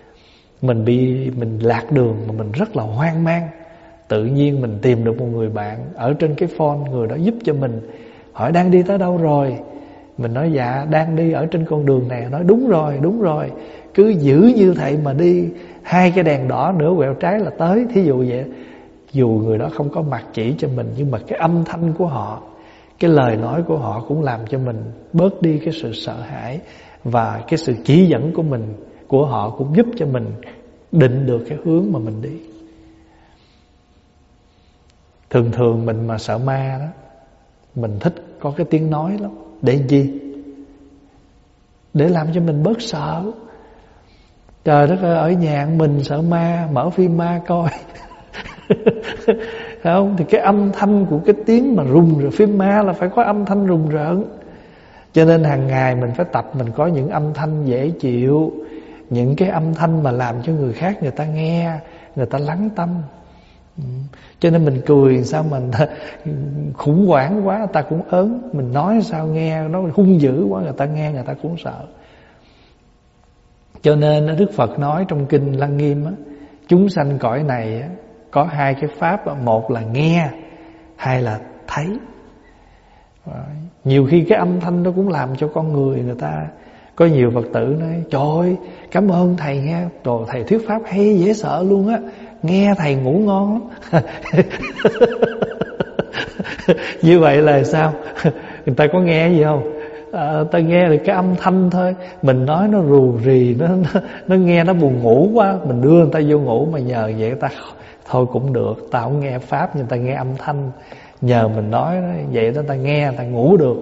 mình lạc đường mà mình rất là hoang mang. Tự nhiên mình tìm được một người bạn ở trên cái phone, người đó giúp cho mình. Hỏi đang đi tới đâu rồi? Mình nói dạ đang đi ở trên con đường này. Nói đúng rồi, cứ giữ như vậy mà đi, 2 cái đèn đỏ nữa quẹo trái là tới. Thí dụ vậy. Dù người đó không có mặt chỉ cho mình, nhưng mà cái âm thanh của họ, cái lời nói của họ cũng làm cho mình bớt đi cái sự sợ hãi. Và cái sự chỉ dẫn của mình, của họ cũng giúp cho mình định được cái hướng mà mình đi. Thường mình mà sợ ma đó, mình thích có cái tiếng nói lắm. Để làm chi? Để làm cho mình bớt sợ. Trời đất ơi, ở nhà mình sợ ma, mở phim ma coi. Không? Thì cái âm thanh của cái tiếng mà rùng rợn, phim ma là phải có âm thanh rùng rợn. Cho nên hàng ngày mình phải tập, mình có những âm thanh dễ chịu, những cái âm thanh mà làm cho người khác người ta nghe, người ta lắng tâm. Cho nên mình cười sao mình khủng hoảng quá, người ta cũng ớn. Mình nói sao nghe nó hung dữ quá, người ta nghe người ta cũng sợ. Cho nên Đức Phật nói trong kinh Lăng Nghiêm chúng sanh cõi này có 2 cái pháp, một là nghe, 2 là thấy. Nhiều khi cái âm thanh đó cũng làm cho con người ta. Có nhiều Phật tử nói trời ơi, cảm ơn thầy nghe, trời thầy thuyết pháp hay dễ sợ luôn á, nghe thầy ngủ ngon lắm. Như vậy là sao? Người ta có nghe gì không? ta nghe được cái âm thanh thôi. Mình nói nó rù rì, nó nghe nó buồn ngủ quá, mình đưa người ta vô ngủ. Mà nhờ vậy người ta thôi cũng được, ta không nghe pháp nhưng ta nghe âm thanh. Nhờ mình nói vậy đó, ta nghe, ta ngủ được.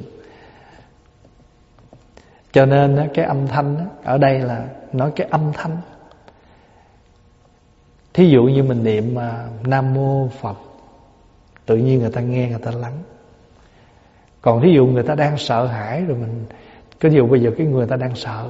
Cho nên cái âm thanh ở đây là nói cái âm thanh. Thí dụ như mình niệm Nam Mô Phật, tự nhiên người ta nghe, người ta lắng. Còn thí dụ người ta đang sợ hãi rồi mình, cái dụ bây giờ cái người ta đang sợ,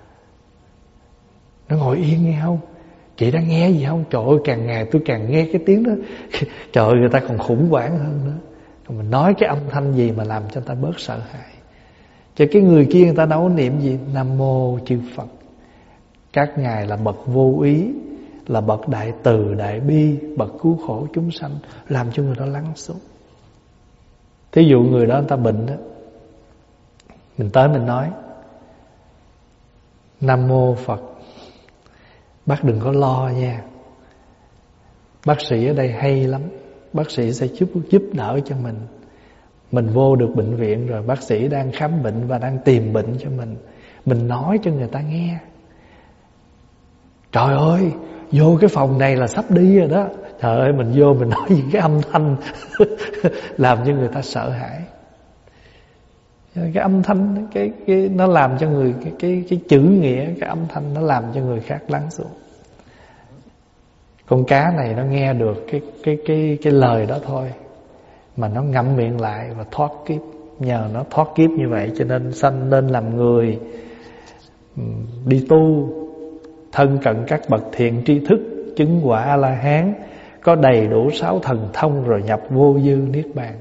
nó ngồi yên nghe không? Chị đang nghe gì không? Trời ơi, càng ngày tôi càng nghe cái tiếng đó. Trời ơi, người ta còn khủng hoảng hơn nữa. Còn mình nói cái âm thanh gì mà làm cho người ta bớt sợ hãi. Cho cái người kia người ta đâu có niệm gì? Nam Mô chư Phật, các ngài là bậc vô ý, là bậc đại từ đại bi, bậc cứu khổ chúng sanh, làm cho người đó lắng xuống. Thí dụ người đó người ta bệnh đó, mình tới mình nói Nam Mô Phật, bác đừng có lo nha, bác sĩ ở đây hay lắm, bác sĩ sẽ giúp đỡ cho mình. Mình vô được bệnh viện rồi, bác sĩ đang khám bệnh và đang tìm bệnh cho mình. Mình nói cho người ta nghe. Trời ơi, vô cái phòng này là sắp đi rồi đó. Trời ơi, mình vô mình nói những cái âm thanh làm cho người ta sợ hãi. Cái âm thanh cái nó làm cho người cái chữ nghĩa, cái âm thanh nó làm cho người khác lắng xuống. Con cá này nó nghe được cái lời đó thôi mà nó ngậm miệng lại và thoát kiếp. Nhờ nó thoát kiếp như vậy cho nên sanh nên làm người, đi tu, thân cận các bậc thiện tri thức, chứng quả A-la-hán, có đầy đủ 6 thần thông rồi nhập vô dư niết bàn.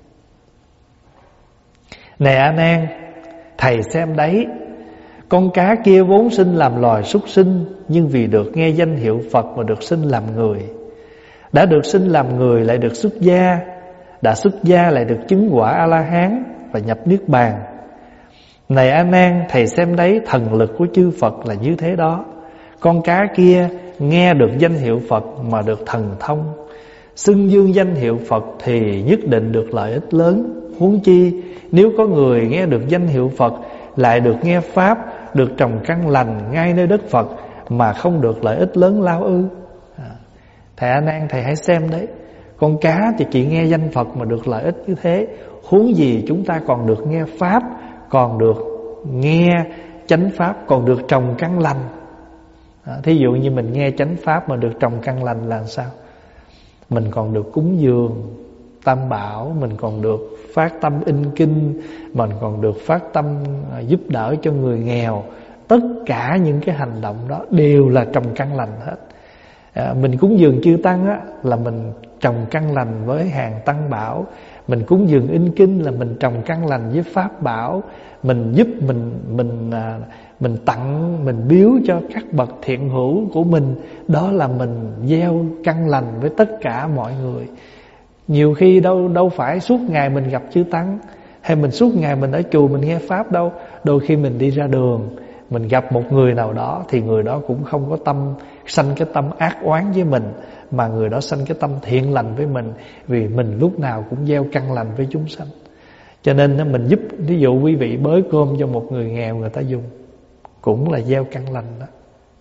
Này A Nan, thầy xem đấy, con cá kia vốn sinh làm loài súc sinh, nhưng vì được nghe danh hiệu Phật mà được sinh làm người. Đã được sinh làm người lại được xuất gia, đã xuất gia lại được chứng quả A-la-hán và nhập niết bàn. Này A Nan, thầy xem đấy, thần lực của chư Phật là như thế đó. Con cá kia nghe được danh hiệu Phật mà được thần thông, xưng dương danh hiệu Phật thì nhất định được lợi ích lớn. Huống chi nếu có người nghe được danh hiệu Phật lại được nghe pháp, được trồng căn lành ngay nơi đất Phật mà không được lợi ích lớn lao ư? Thầy A Nan, thầy hãy xem đấy, con cá thì chỉ nghe danh Phật mà được lợi ích như thế, huống gì chúng ta còn được nghe pháp, còn được nghe chánh pháp, còn được trồng căn lành. Thí dụ như mình nghe chánh pháp mà được trồng căn lành là sao? Mình còn được cúng dường tam bảo, mình còn được phát tâm in kinh, mình còn được phát tâm giúp đỡ cho người nghèo. Tất cả những cái hành động đó đều là trồng căn lành hết. Mình cúng dường chư tăng á, là mình trồng căn lành với hàng tăng bảo. Mình cúng dường in kinh là mình trồng căn lành với pháp bảo. Mình giúp mình tặng, mình biếu cho các bậc thiện hữu của mình, đó là mình gieo căn lành với tất cả mọi người. Nhiều khi đâu phải suốt ngày mình gặp chư tăng, hay mình suốt ngày mình ở chùa mình nghe pháp đâu. Đôi khi mình đi ra đường, mình gặp một người nào đó thì người đó cũng không có tâm sanh cái tâm ác oán với mình, mà người đó sanh cái tâm thiện lành với mình, vì mình lúc nào cũng gieo căn lành với chúng sanh. Cho nên mình giúp, ví dụ quý vị bới cơm cho một người nghèo người ta dùng, cũng là gieo căn lành đó.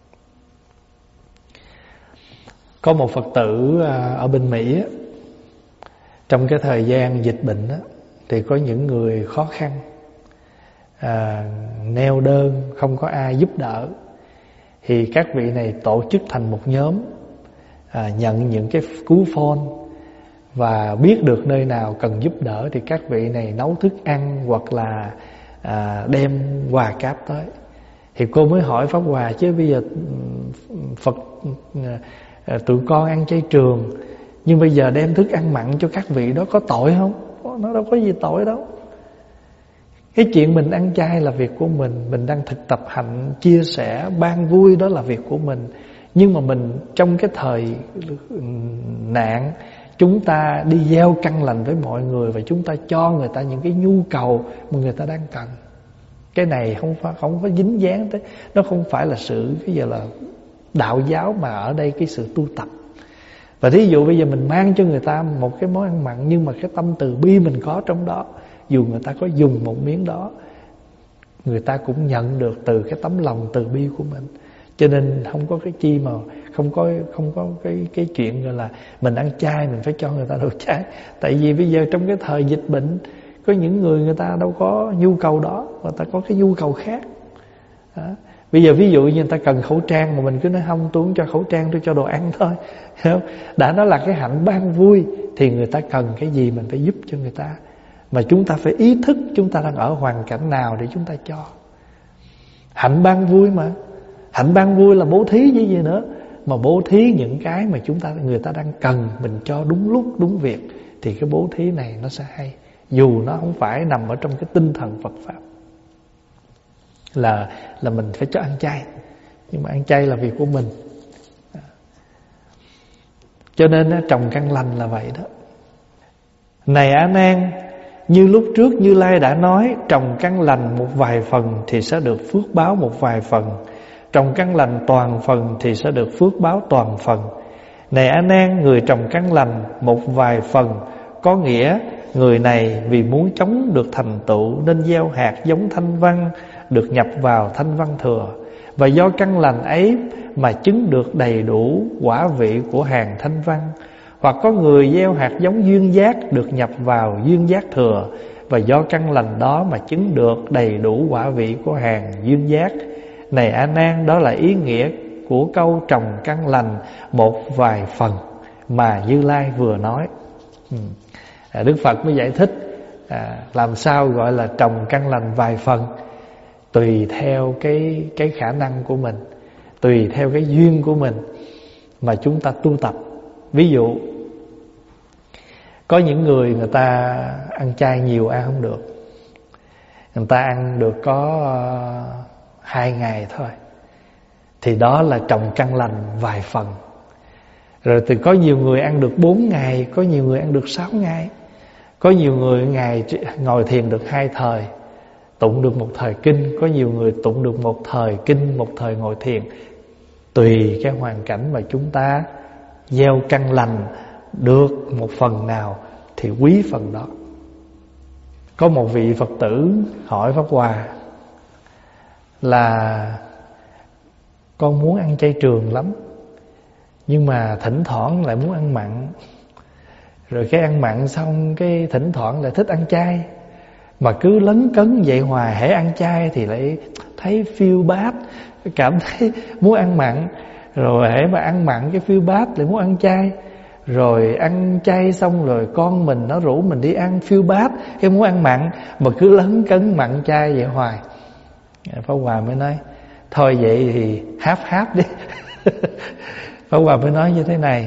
Có một Phật tử ở bên Mỹ, trong cái thời gian dịch bệnh thì có những người khó khăn, neo đơn, không có ai giúp đỡ. Thì các vị này tổ chức thành một nhóm, nhận những cái cú phone, và biết được nơi nào cần giúp đỡ thì các vị này nấu thức ăn hoặc là đem quà cáp tới. Thì cô mới hỏi Pháp Hòa, chứ bây giờ Phật tụi con ăn chay trường, nhưng bây giờ đem thức ăn mặn cho các vị đó có tội không? Nó đâu có gì tội đâu. Cái chuyện mình ăn chay là việc của mình đang thực tập hạnh, chia sẻ, ban vui, đó là việc của mình. Nhưng mà mình trong cái thời nạn, chúng ta đi gieo căn lành với mọi người, và chúng ta cho người ta những cái nhu cầu mà người ta đang cần. Cái này không có dính dáng tới, nó không phải là sự cái giờ là đạo giáo, mà ở đây cái sự tu tập. Và thí dụ bây giờ mình mang cho người ta một cái món ăn mặn, nhưng mà cái tâm từ bi mình có trong đó, dù người ta có dùng một miếng đó, người ta cũng nhận được từ cái tấm lòng từ bi của mình. Cho nên không có cái chi mà không có cái chuyện gọi là mình ăn chay mình phải cho người ta đồ chay. Tại vì bây giờ trong cái thời dịch bệnh, có những người ta đâu có nhu cầu đó, người ta có cái nhu cầu khác đó. Bây giờ ví dụ như người ta cần khẩu trang mà mình cứ nói không, tôi không cho khẩu trang, tôi cho đồ ăn thôi. Đã nói là cái hạnh ban vui, thì người ta cần cái gì mình phải giúp cho người ta. Mà chúng ta phải ý thức chúng ta đang ở hoàn cảnh nào để chúng ta cho. Hạnh ban vui mà. Hạnh ban vui là bố thí chứ gì nữa. Mà bố thí những cái mà người ta đang cần, mình cho đúng lúc đúng việc, thì cái bố thí này nó sẽ hay. Dù nó không phải nằm ở trong cái tinh thần Phật Pháp là mình phải cho ăn chay, nhưng mà ăn chay là việc của mình. Cho nên trồng căn lành là vậy đó. Này A Nan, như lúc trước Như Lai đã nói, trồng căn lành một vài phần thì sẽ được phước báo một vài phần, trồng căn lành toàn phần thì sẽ được phước báo toàn phần. Này A Nan, người trồng căn lành một vài phần có nghĩa người này vì muốn chống được thành tựu nên gieo hạt giống thanh văn, được nhập vào thanh văn thừa, và do căn lành ấy mà chứng được đầy đủ quả vị của hàng thanh văn. Hoặc có người gieo hạt giống duyên giác, được nhập vào duyên giác thừa, và do căn lành đó mà chứng được đầy đủ quả vị của hàng duyên giác. Này A Nan, đó là ý nghĩa của câu trồng căn lành một vài phần mà Như Lai vừa nói. Đức Phật mới giải thích làm sao gọi là trồng căn lành vài phần. Tùy theo cái khả năng của mình, tùy theo cái duyên của mình mà chúng ta tu tập. Ví dụ có những người ta ăn chay nhiều ăn không được, người ta ăn được có 2 ngày thôi, thì đó là trồng căn lành vài phần. Rồi thì có nhiều người ăn được 4 ngày, có nhiều người ăn được 6 ngày, có nhiều người ngày ngồi thiền được 2 thời, tụng được 1 thời kinh, có nhiều người tụng được 1 thời kinh, 1 thời ngồi thiền. Tùy cái hoàn cảnh mà chúng ta gieo căn lành được một phần nào thì quý phần đó. Có một vị Phật tử hỏi Pháp Hòa là con muốn ăn chay trường lắm, nhưng mà thỉnh thoảng lại muốn ăn mặn. Rồi cái ăn mặn xong cái thỉnh thoảng lại thích ăn chay, mà cứ lấn cấn vậy hoài. Hễ ăn chay thì lại thấy feel bad, cảm thấy muốn ăn mặn. Rồi hễ mà ăn mặn cái feel bad lại muốn ăn chay. Rồi ăn chay xong rồi con mình nó rủ mình đi ăn feel bad, cái muốn ăn mặn, mà cứ lấn cấn mặn chay vậy hoài. Pháp Hòa mới nói thôi vậy thì half đi. Pháp Hòa mới nói như thế này: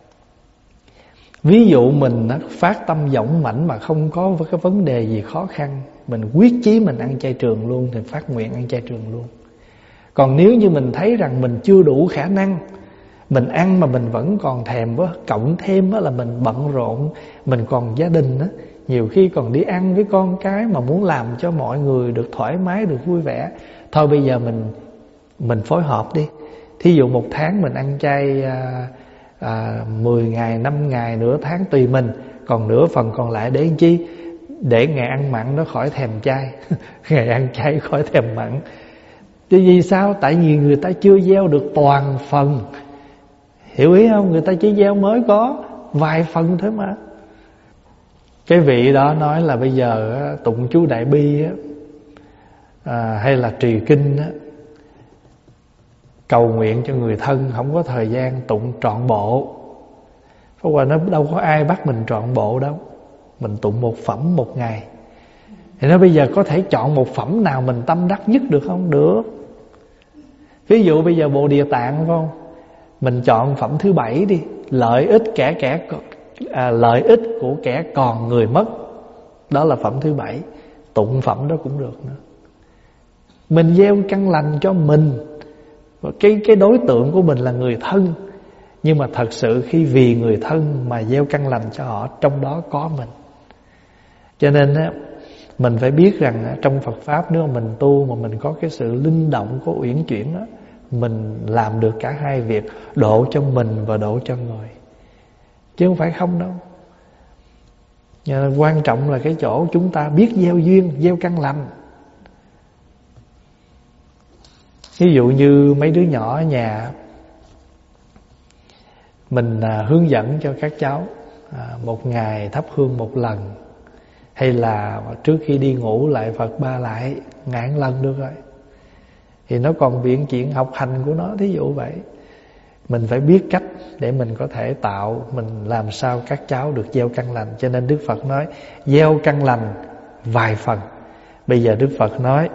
ví dụ mình phát tâm dũng mãnh mà không có cái vấn đề gì khó khăn, mình quyết chí mình ăn chay trường luôn thì phát nguyện ăn chay trường luôn. Còn nếu như mình thấy rằng mình chưa đủ khả năng, mình ăn mà mình vẫn còn thèm quá, cộng thêm là mình bận rộn, mình còn gia đình á, nhiều khi còn đi ăn với con cái mà muốn làm cho mọi người được thoải mái, được vui vẻ. Thôi bây giờ mình phối hợp đi. Thí dụ 1 tháng mình ăn chay 10 ngày, 5 ngày, nửa tháng tùy mình. Còn nửa phần còn lại để làm chi? Để ngày ăn mặn nó khỏi thèm chay. Ngày ăn chay khỏi thèm mặn. Thì vì sao? Tại vì người ta chưa gieo được toàn phần. Hiểu ý không? Người ta chỉ gieo mới có vài phần thôi mà. Cái vị đó nói là bây giờ tụng chú Đại Bi hay là trì kinh cầu nguyện cho người thân, không có thời gian tụng trọn bộ. Pháp Hòa nói đâu có ai bắt mình trọn bộ đâu, mình tụng 1 phẩm 1 ngày. Thì nói bây giờ có thể chọn 1 phẩm nào mình tâm đắc nhất được không? Được. Ví dụ bây giờ Bộ Địa Tạng phải không? Mình chọn phẩm thứ 7 đi, lợi ích lợi ích của kẻ còn người mất. Đó là phẩm thứ 7. Tụng phẩm đó cũng được nữa. Mình gieo căn lành cho mình. Cái đối tượng của mình là người thân, nhưng mà thật sự khi vì người thân mà gieo căn lành cho họ, trong đó có mình. Cho nên mình phải biết rằng trong Phật Pháp, nếu mà mình tu mà mình có cái sự linh động, có uyển chuyển đó, mình làm được cả hai việc, độ cho mình và độ cho người, chứ không phải không đâu. Quan trọng là cái chỗ chúng ta biết gieo duyên, gieo căn lành. Ví dụ như mấy đứa nhỏ ở nhà, mình hướng dẫn cho các cháu một ngày thắp hương một lần, hay là trước khi đi ngủ lại Phật ba lại ngàn lần được rồi. Thì nó còn viện chuyện học hành của nó, thí dụ vậy. Mình phải biết cách để mình có thể tạo, mình làm sao các cháu được gieo căn lành. Cho nên Đức Phật nói gieo căn lành vài phần. Bây giờ Đức Phật nói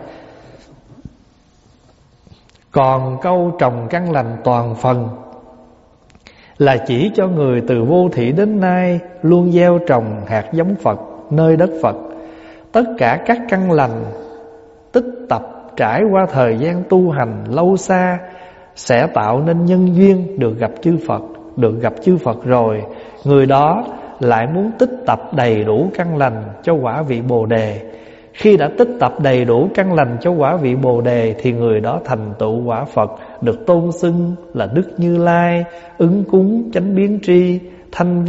còn câu trồng căn lành toàn phần là chỉ cho người từ vô thị đến nay luôn gieo trồng hạt giống Phật nơi đất Phật. Tất cả các căn lành tích tập trải qua thời gian tu hành lâu xa sẽ tạo nên nhân duyên được gặp chư Phật. Được gặp chư Phật rồi, người đó lại muốn tích tập đầy đủ căn lành cho quả vị Bồ Đề. Khi đã tích tập đầy đủ căn lành cho quả vị Bồ Đề thì người đó thành tựu quả Phật, được tôn xưng là Đức Như Lai, ứng cúng chánh biến tri, thanh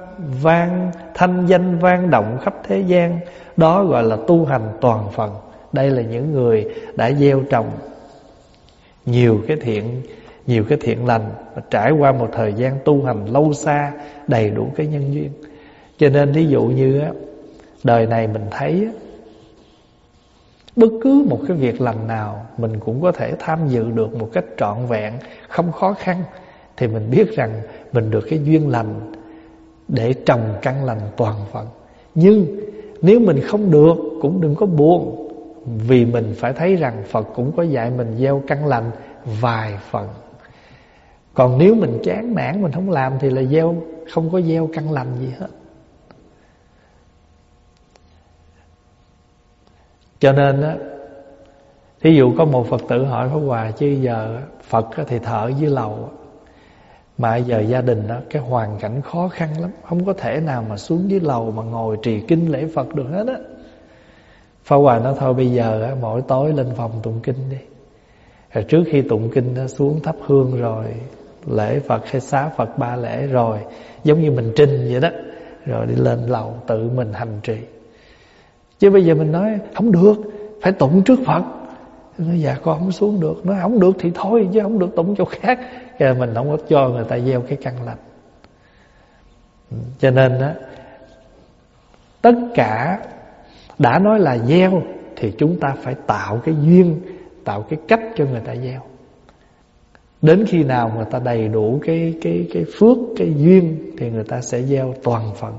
danh vang động khắp thế gian. Đó gọi là tu hành toàn phần. Đây là những người đã gieo trồng nhiều cái thiện lành, trải qua một thời gian tu hành lâu xa, đầy đủ cái nhân duyên. Cho nên ví dụ như đời này mình thấy bất cứ một cái việc lành nào mình cũng có thể tham dự được một cách trọn vẹn, không khó khăn, thì mình biết rằng mình được cái duyên lành để trồng căn lành toàn phần. Nhưng nếu mình không được cũng đừng có buồn, vì mình phải thấy rằng Phật cũng có dạy mình gieo căn lành vài phần. Còn nếu mình chán nản mình không làm thì là không có gieo căn lành gì hết. Cho nên á, thí dụ có một Phật tử hỏi Pháp Hòa, chứ giờ Phật thì thờ dưới lầu, mà giờ gia đình đó cái hoàn cảnh khó khăn lắm, không có thể nào mà xuống dưới lầu mà ngồi trì kinh lễ Phật được hết á. Pháp Hòa nói thôi bây giờ á, mỗi tối lên phòng tụng kinh đi. Rồi trước khi tụng kinh đó, xuống thắp hương rồi lễ Phật hay xá Phật ba lễ rồi, giống như mình trinh vậy đó, rồi đi lên lầu tự mình hành trì. Chứ bây giờ mình nói không được, phải tụng trước Phật. Nói dạ con không xuống được. Nói không được thì thôi, chứ không được tụng chỗ khác. Cái mình không có cho người ta gieo cái căn lành. Cho nên á, tất cả đã nói là gieo thì chúng ta phải tạo cái duyên, tạo cái cách cho người ta gieo. Đến khi nào người ta đầy đủ cái phước, cái duyên thì người ta sẽ gieo toàn phần.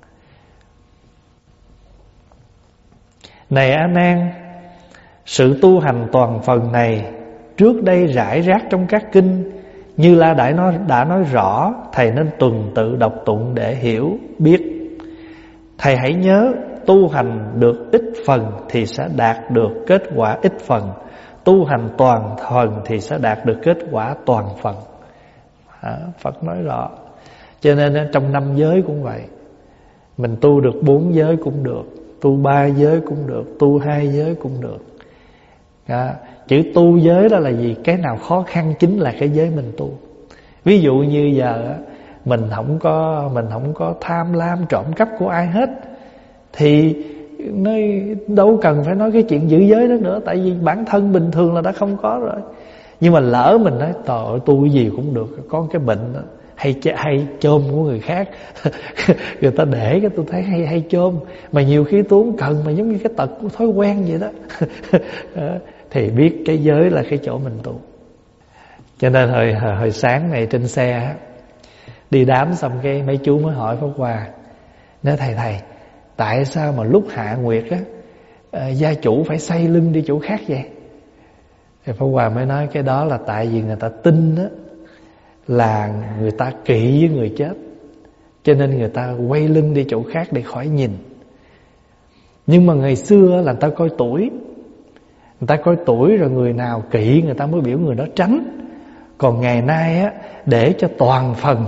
Này A Nan, sự tu hành toàn phần này trước đây rải rác trong các kinh, Như Lai đã nói rõ, thầy nên tuần tự đọc tụng để hiểu biết. Thầy hãy nhớ, tu hành được ít phần thì sẽ đạt được kết quả ít phần, tu hành toàn phần thì sẽ đạt được kết quả toàn phần. Phật nói rõ. Cho nên trong 5 giới cũng vậy, mình tu được 4 giới cũng được, tu 3 giới cũng được, tu 2 giới cũng được. Chữ tu giới đó là gì? Cái nào khó khăn chính là cái giới mình tu. Ví dụ như giờ mình không có tham lam trộm cắp của ai hết, thì đâu cần phải nói cái chuyện giữ giới đó nữa, tại vì bản thân bình thường là đã không có rồi. Nhưng mà lỡ mình nói trời, tu cái gì cũng được, có cái bệnh đó, hay chôm của người khác người ta để cái tôi thấy hay chôm, mà nhiều khi tôi không cần, mà giống như cái tật của thói quen vậy đó thì biết cái giới là cái chỗ mình tu. Cho nên hồi sáng này trên xe đi đám xong cái mấy chú mới hỏi Pháp Hòa, nói thầy tại sao mà lúc hạ nguyệt gia chủ phải xoay lưng đi chỗ khác vậy? Thì Pháp Hòa mới nói cái đó là tại vì người ta tin đó là người ta kỵ với người chết, cho nên người ta quay lưng đi chỗ khác để khỏi nhìn. Nhưng mà ngày xưa là người ta coi tuổi, rồi người nào kỵ người ta mới biểu người đó tránh. Còn ngày nay á, để cho toàn phần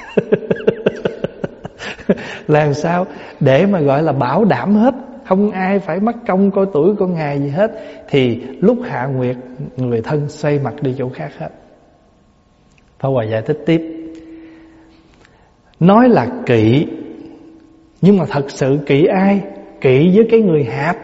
làm sao để mà gọi là bảo đảm hết, không ai phải mất công coi tuổi con ngài gì hết, thì lúc hạ nguyệt người thân xoay mặt đi chỗ khác hết. Pháp Hòa giải thích tiếp, nói là kỵ Nhưng mà thật sự kỵ ai? Kỵ với cái người hạp.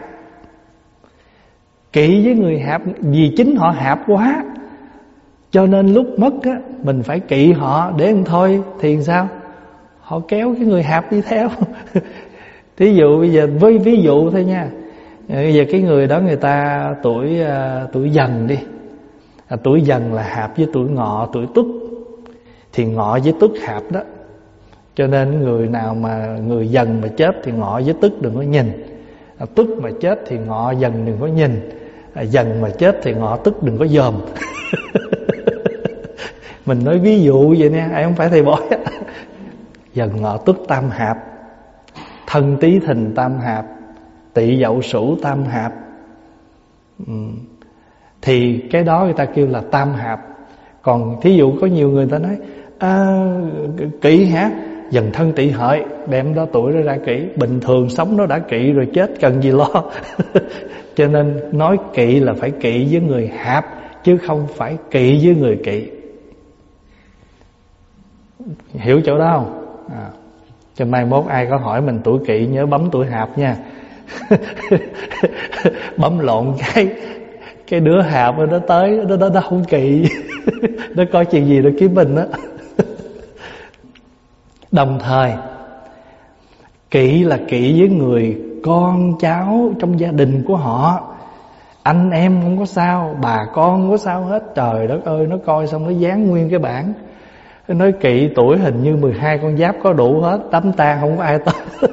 Kỵ với người hạp vì chính họ hạp quá, cho nên lúc mất á, mình phải kỵ họ để ăn thôi. Thì sao? Họ kéo cái người hạp đi theo. Thí dụ bây giờ, với ví dụ thôi nha, bây giờ cái người đó người ta tuổi Dần đi, tuổi Dần là hạp với tuổi Ngọ, tuổi Tuất. Thì Ngọ với Tuất hạp đó, cho nên người nào mà người Dần mà chết thì Ngọ với Tuất đừng có nhìn, Tuất mà chết thì Ngọ Dần đừng có nhìn, Dần mà chết thì Ngọ Tuất đừng có dòm. Mình nói ví dụ vậy nè, ai không phải thầy bói. Dần Ngọ Tuất tam hạp, Thân Tý Thìn tam hạp, Tỵ Dậu Sửu tam hạp. Thì cái đó người ta kêu là tam hạp. Còn thí dụ có nhiều người ta nói kỵ hả? Dần Thân Tỵ Hợi, đem đó tuổi đó ra kỵ. Bình thường sống nó đã kỵ rồi, chết cần gì lo. Cho nên nói kỵ là phải kỵ với người hạp, chứ không phải kỵ với người kỵ. Hiểu chỗ đó không? Cho mai mốt ai có hỏi mình tuổi kỵ nhớ bấm tuổi hạp nha. Bấm lộn cái đứa hạp nó tới, nó không kỵ. Nó coi chuyện gì nó kiếm mình đó. Đồng thời kỵ là kỵ với người con cháu trong gia đình của họ. Anh em không có sao, bà con không có sao hết. Trời đất ơi, nó coi xong nó dán nguyên cái bảng, nó nói kỵ tuổi hình như 12 con giáp có đủ hết, đám tang không có ai tới.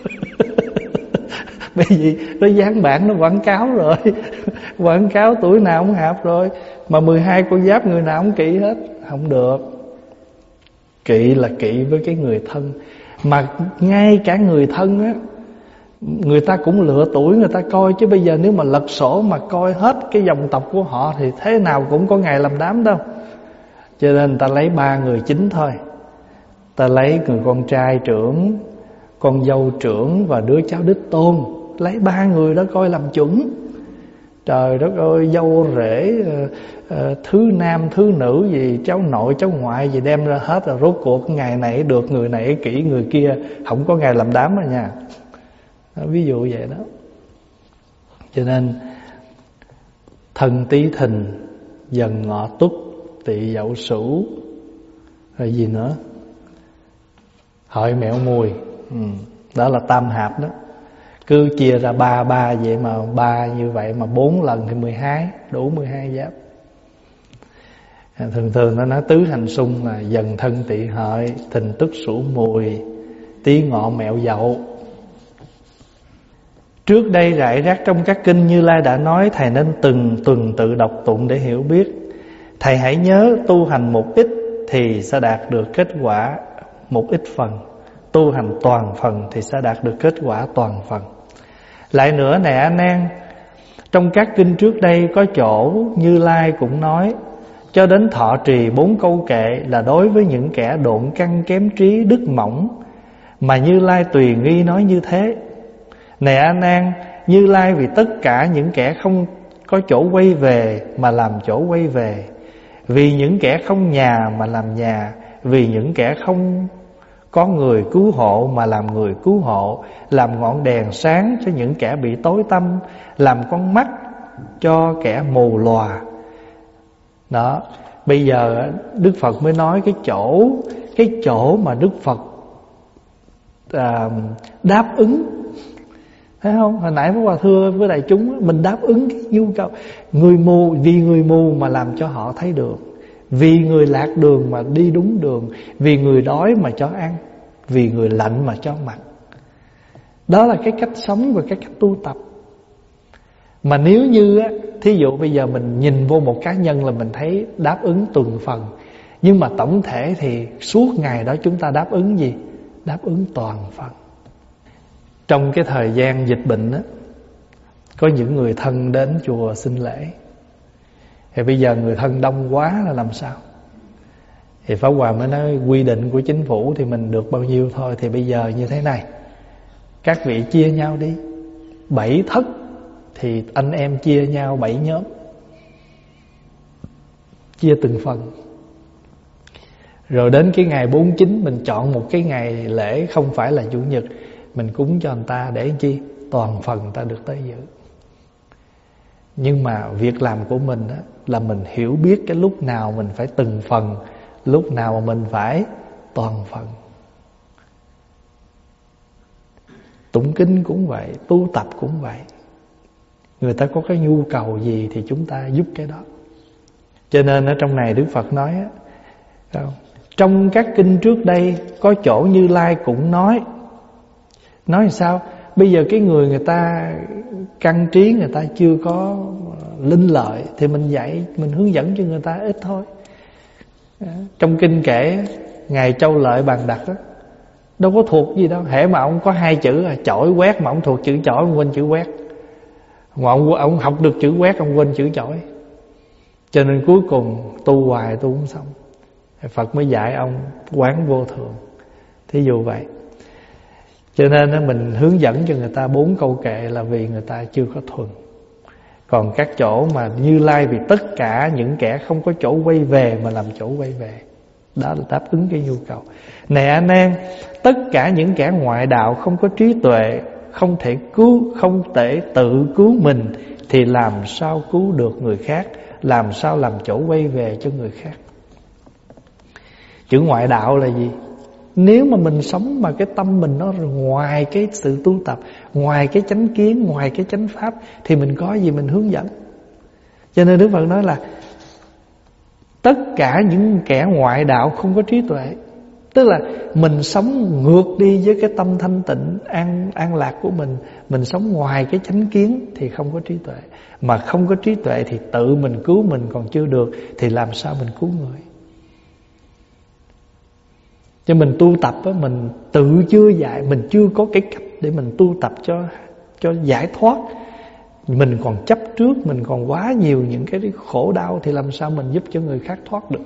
Bởi vì nó dán bảng nó quảng cáo rồi. Quảng cáo tuổi nào cũng hạp rồi, mà 12 con giáp người nào cũng kỵ hết. Không được. Kỵ là kỵ với cái người thân. Mà ngay cả người thân á, người ta cũng lựa tuổi người ta coi. Chứ bây giờ nếu mà lật sổ mà coi hết cái dòng tộc của họ thì thế nào cũng có ngày làm đám đâu. Cho nên người ta lấy 3 người chính thôi. Ta lấy người con trai trưởng, con dâu trưởng và đứa cháu đích tôn. Lấy 3 người đó coi làm chuẩn. Trời đất ơi, dâu rể, thứ nam thứ nữ gì, cháu nội cháu ngoại gì đem ra hết. Rồi rốt cuộc ngày này được người này kỹ người kia, không có ngày làm đám rồi nha. Đó, ví dụ vậy đó. Cho nên Thân Tý Thìn, Dần Ngọ Tuất, Tỵ Dậu Sửu, rồi gì nữa, Hợi Mẹo Mùi. Đó là tam hạp đó. Cứ chia ra 3 vậy mà 3 như vậy mà 4 lần thì 12, đủ 12 giáp. Thường nó nói tứ hành xung là Dần Thân Tỵ Hợi, Thìn Tuất Sửu Mùi, Tý Ngọ Mẹo Dậu. Trước đây rải rác trong các kinh Như Lai đã nói, thầy nên từng tuần tự đọc tụng để hiểu biết. Thầy hãy nhớ tu hành một ít thì sẽ đạt được kết quả một ít phần, tu hành toàn phần thì sẽ đạt được kết quả toàn phần. Lại nữa này A Nan, trong các kinh trước đây có chỗ Như Lai cũng nói, cho đến thọ trì 4 câu kệ là đối với những kẻ độn căn kém trí đức mỏng, mà Như Lai tùy nghi nói như thế. Này A Nan, Như Lai vì tất cả những kẻ không có chỗ quay về mà làm chỗ quay về, vì những kẻ không nhà mà làm nhà, vì những kẻ không có người cứu hộ mà làm người cứu hộ, làm ngọn đèn sáng cho những kẻ bị tối tăm, làm con mắt cho kẻ mù lòa. Đó, bây giờ Đức Phật mới nói cái chỗ mà Đức Phật đáp ứng. Thấy không? Hồi nãy Pháp Hòa thưa với đại chúng, mình đáp ứng cái nhu cầu. Người mù, vì người mù mà làm cho họ thấy đường, vì người lạc đường mà đi đúng đường, vì người đói mà cho ăn, vì người lạnh mà cho mặc. Đó là cái cách sống và cái cách tu tập. Mà nếu như á, thí dụ bây giờ mình nhìn vô một cá nhân là mình thấy đáp ứng tuần phần, nhưng mà tổng thể thì suốt ngày đó chúng ta đáp ứng gì? Đáp ứng toàn phần. Trong cái thời gian dịch bệnh á, có những người thân đến chùa xin lễ. Thì bây giờ người thân đông quá là làm sao? Thì Pháp Hòa mới nói quy định của chính phủ thì mình được bao nhiêu thôi. Thì bây giờ như thế này, các vị chia nhau đi, 7 thất thì anh em chia nhau 7 nhóm, chia từng phần. Rồi đến cái ngày 49 mình chọn một cái ngày lễ không phải là Chủ nhật, Mình cúng cho người ta để chi? Toàn phần người ta được tới dự. Nhưng mà việc làm của mình đó, là mình hiểu biết cái lúc nào mình phải từng phần, lúc nào mà mình phải toàn phần. Tụng kinh cũng vậy, tu tập cũng vậy. Người ta có cái nhu cầu gì thì chúng ta giúp cái đó. Cho nên ở trong này Đức Phật nói á, trong các kinh trước đây có chỗ Như Lai cũng nói sao? Bây giờ cái người ta căn trí, người ta chưa có linh lợi thì mình dạy, mình hướng dẫn cho người ta ít thôi. Trong kinh kể Ngài Châu Lợi Bàn Đặc đó, đâu có thuộc gì đâu. Hễ mà ông có 2 chữ chổi quét, mà ông thuộc chữ chổi, ông quên chữ quét. Mà ông học được chữ quét, ông quên chữ chổi. Cho nên cuối cùng tu hoài tu không xong. Phật mới dạy ông quán vô thường. Thí dụ vậy. Cho nên mình hướng dẫn cho người ta 4 câu kệ là vì người ta chưa có thuần. Còn các chỗ mà Như Lai vì tất cả những kẻ không có chỗ quay về mà làm chỗ quay về, đó là đáp ứng cái nhu cầu. Này A Nan, tất cả những kẻ ngoại đạo không có trí tuệ, không thể tự cứu mình, thì làm sao cứu được người khác, làm sao làm chỗ quay về cho người khác. Chữ ngoại đạo là gì? Nếu mà mình sống mà cái tâm mình nó ngoài cái sự tu tập, ngoài cái chánh kiến, ngoài cái chánh pháp, thì mình có gì mình hướng dẫn. Cho nên Đức Phật nói là tất cả những kẻ ngoại đạo không có trí tuệ. Tức là mình sống ngược đi với cái tâm thanh tịnh an lạc của mình. Mình sống ngoài cái chánh kiến thì không có trí tuệ. Mà không có trí tuệ thì tự mình cứu mình còn chưa được, thì làm sao mình cứu người. Cho mình tu tập á, mình tự chưa dạy, mình chưa có cái cách để mình tu tập cho giải thoát. Mình còn chấp trước, mình còn quá nhiều những cái khổ đau, thì làm sao mình giúp cho người khác thoát được.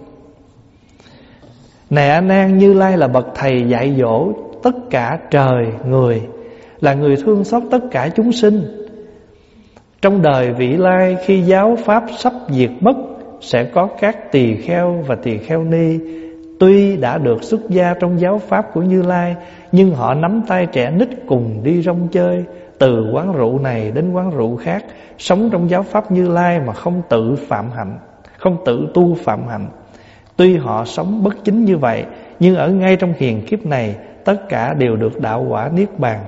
Này A Nan, Như Lai là bậc thầy dạy dỗ tất cả trời người, là người thương xót tất cả chúng sinh. Trong đời vị lai, khi giáo pháp sắp diệt mất, sẽ có các tỳ kheo và tỳ kheo ni, tuy đã được xuất gia trong giáo pháp của Như Lai, nhưng họ nắm tay trẻ nít cùng đi rong chơi, từ quán rượu này đến quán rượu khác, sống trong giáo pháp Như Lai mà không tự phạm hạnh, không tự tu phạm hạnh. Tuy họ sống bất chính như vậy, nhưng ở ngay trong hiền kiếp này, tất cả đều được đạo quả niết bàn.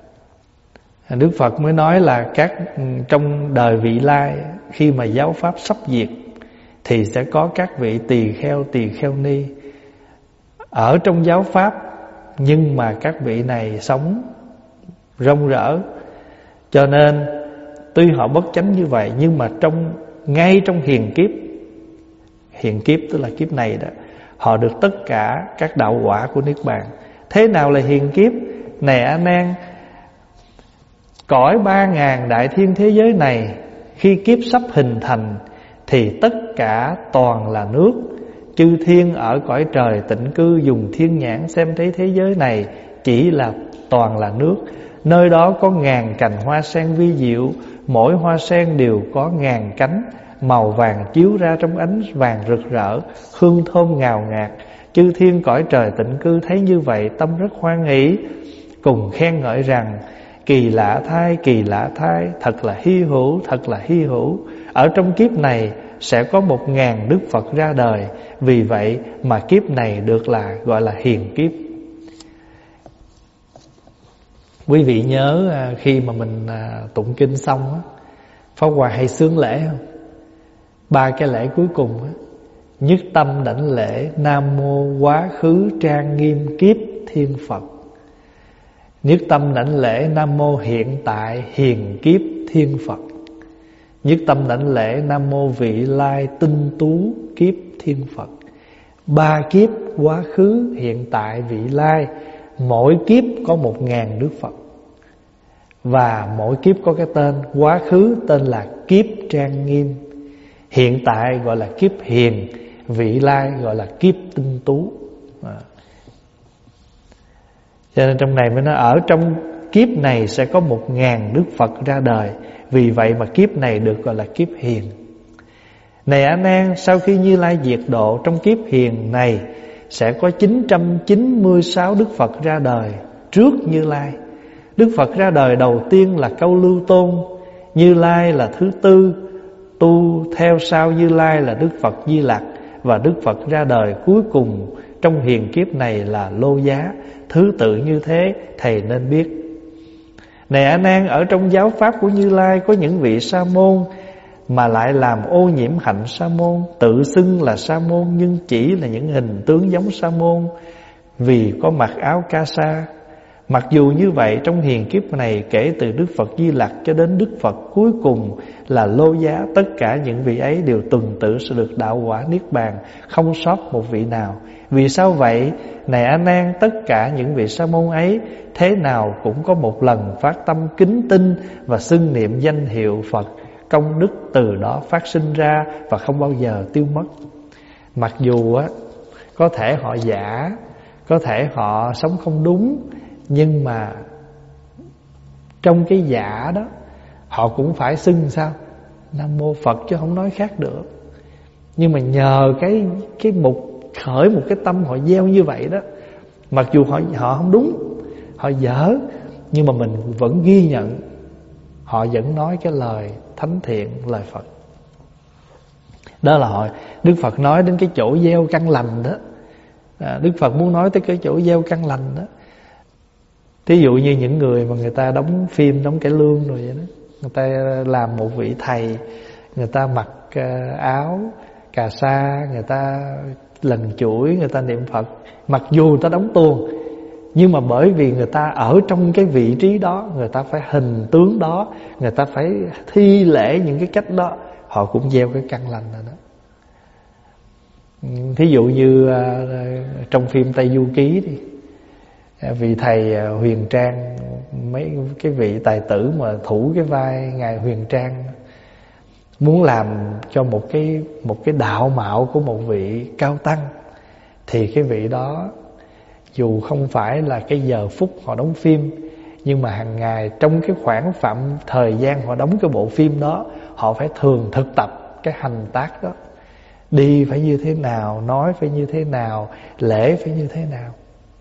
Đức Phật mới nói là trong đời vị lai, khi mà giáo pháp sắp diệt, thì sẽ có các vị tỳ kheo ni ở trong giáo pháp, nhưng mà các vị này sống rong rỡ. Cho nên tuy họ bất chánh như vậy, nhưng mà ngay trong hiền kiếp tức là kiếp này đó, họ được tất cả các đạo quả của niết bàn. Thế nào là hiền kiếp? Này A Nan, cõi 3.000 đại thiên thế giới này, khi kiếp sắp hình thành, thì tất cả toàn là nước. Chư thiên ở cõi trời tịnh cư, dùng thiên nhãn xem thấy thế giới này chỉ là toàn là nước. Nơi đó có 1000 cành hoa sen vi diệu, mỗi hoa sen đều có 1000 cánh, màu vàng chiếu ra trong ánh vàng rực rỡ, hương thơm ngào ngạt. Chư thiên cõi trời tịnh cư thấy như vậy, tâm rất hoan hỷ, cùng khen ngợi rằng: kỳ lạ thay, thật là hy hữu. Ở trong kiếp này sẽ có 1000 Đức Phật ra đời, vì vậy mà kiếp này được gọi là hiền kiếp. Quý vị nhớ khi mà mình tụng kinh xong á, Pháp Hòa hay sướng lễ không? 3 cái lễ cuối cùng á: nhất tâm đảnh lễ Nam Mô Quá Khứ Trang Nghiêm Kiếp Thiên Phật, nhất tâm đảnh lễ Nam Mô Hiện Tại Hiền Kiếp Thiên Phật, nhất tâm đảnh lễ Nam Mô Vị Lai Tinh Tú Kiếp Thiên Phật. 3 kiếp quá khứ, hiện tại, vị lai, mỗi kiếp có 1000 Đức Phật. Và mỗi kiếp có cái tên. Quá khứ tên là kiếp trang nghiêm, hiện tại gọi là kiếp hiền, vị lai gọi là kiếp tinh tú. Cho nên trong này mới nói ở trong kiếp này sẽ có 1000 Đức Phật ra đời, vì vậy mà kiếp này được gọi là kiếp hiền. Này A Nan, sau khi Như Lai diệt độ, trong kiếp hiền này sẽ có 996 Đức Phật ra đời trước Như Lai. Đức Phật ra đời đầu tiên là Câu Lưu Tôn, Như Lai là thứ tư, tu theo sau Như Lai là Đức Phật Di Lặc, và Đức Phật ra đời cuối cùng trong hiền kiếp này là Lô Giá. Thứ tự như thế thầy nên biết. Này A Nan, ở trong giáo pháp của Như Lai có những vị sa môn mà lại làm ô nhiễm hạnh sa môn, tự xưng là sa môn nhưng chỉ là những hình tướng giống sa môn, vì có mặc áo ca sa. Mặc dù như vậy, trong hiền kiếp này, kể từ Đức Phật Di Lặc cho đến Đức Phật cuối cùng là Lô Giá, tất cả những vị ấy đều tuần tự sẽ được đạo quả niết bàn, không sót một vị nào. Vì sao vậy? Này A Nan, tất cả những vị sa môn ấy thế nào cũng có một lần phát tâm kính tin và xưng niệm danh hiệu Phật, công đức từ đó phát sinh ra và không bao giờ tiêu mất. Mặc dù có thể họ giả, có thể họ sống không đúng, nhưng mà trong cái giả đó họ cũng phải xưng sao? Nam Mô Phật, chứ không nói khác được. Nhưng mà nhờ cái khởi một cái tâm họ gieo như vậy đó, mặc dù họ không đúng, họ dở, nhưng mà mình vẫn ghi nhận họ vẫn nói cái lời thánh thiện, lời Phật. Đó là Đức Phật nói đến cái chỗ gieo căn lành đó. Đức Phật muốn nói tới cái chỗ gieo căn lành đó. Thí dụ như những người mà người ta đóng phim, đóng cải lương rồi vậy đó, người ta làm một vị thầy, người ta mặc áo cà sa, người ta lần chuỗi, người ta niệm Phật. Mặc dù người ta đóng tuồng, nhưng mà bởi vì người ta ở trong cái vị trí đó, người ta phải hình tướng đó, người ta phải thi lễ những cái cách đó, họ cũng gieo cái căn lành rồi đó. Thí dụ như trong phim Tây Du Ký đi, vị thầy Huyền Trang, mấy cái vị tài tử mà thủ cái vai ngài Huyền Trang muốn làm cho một cái đạo mạo của một vị cao tăng, thì cái vị đó dù không phải là cái giờ phút họ đóng phim, nhưng mà hàng ngày trong cái khoảng phạm thời gian họ đóng cái bộ phim đó, họ phải thường thực tập cái hành tác đó. Đi phải như thế nào, nói phải như thế nào, lễ phải như thế nào.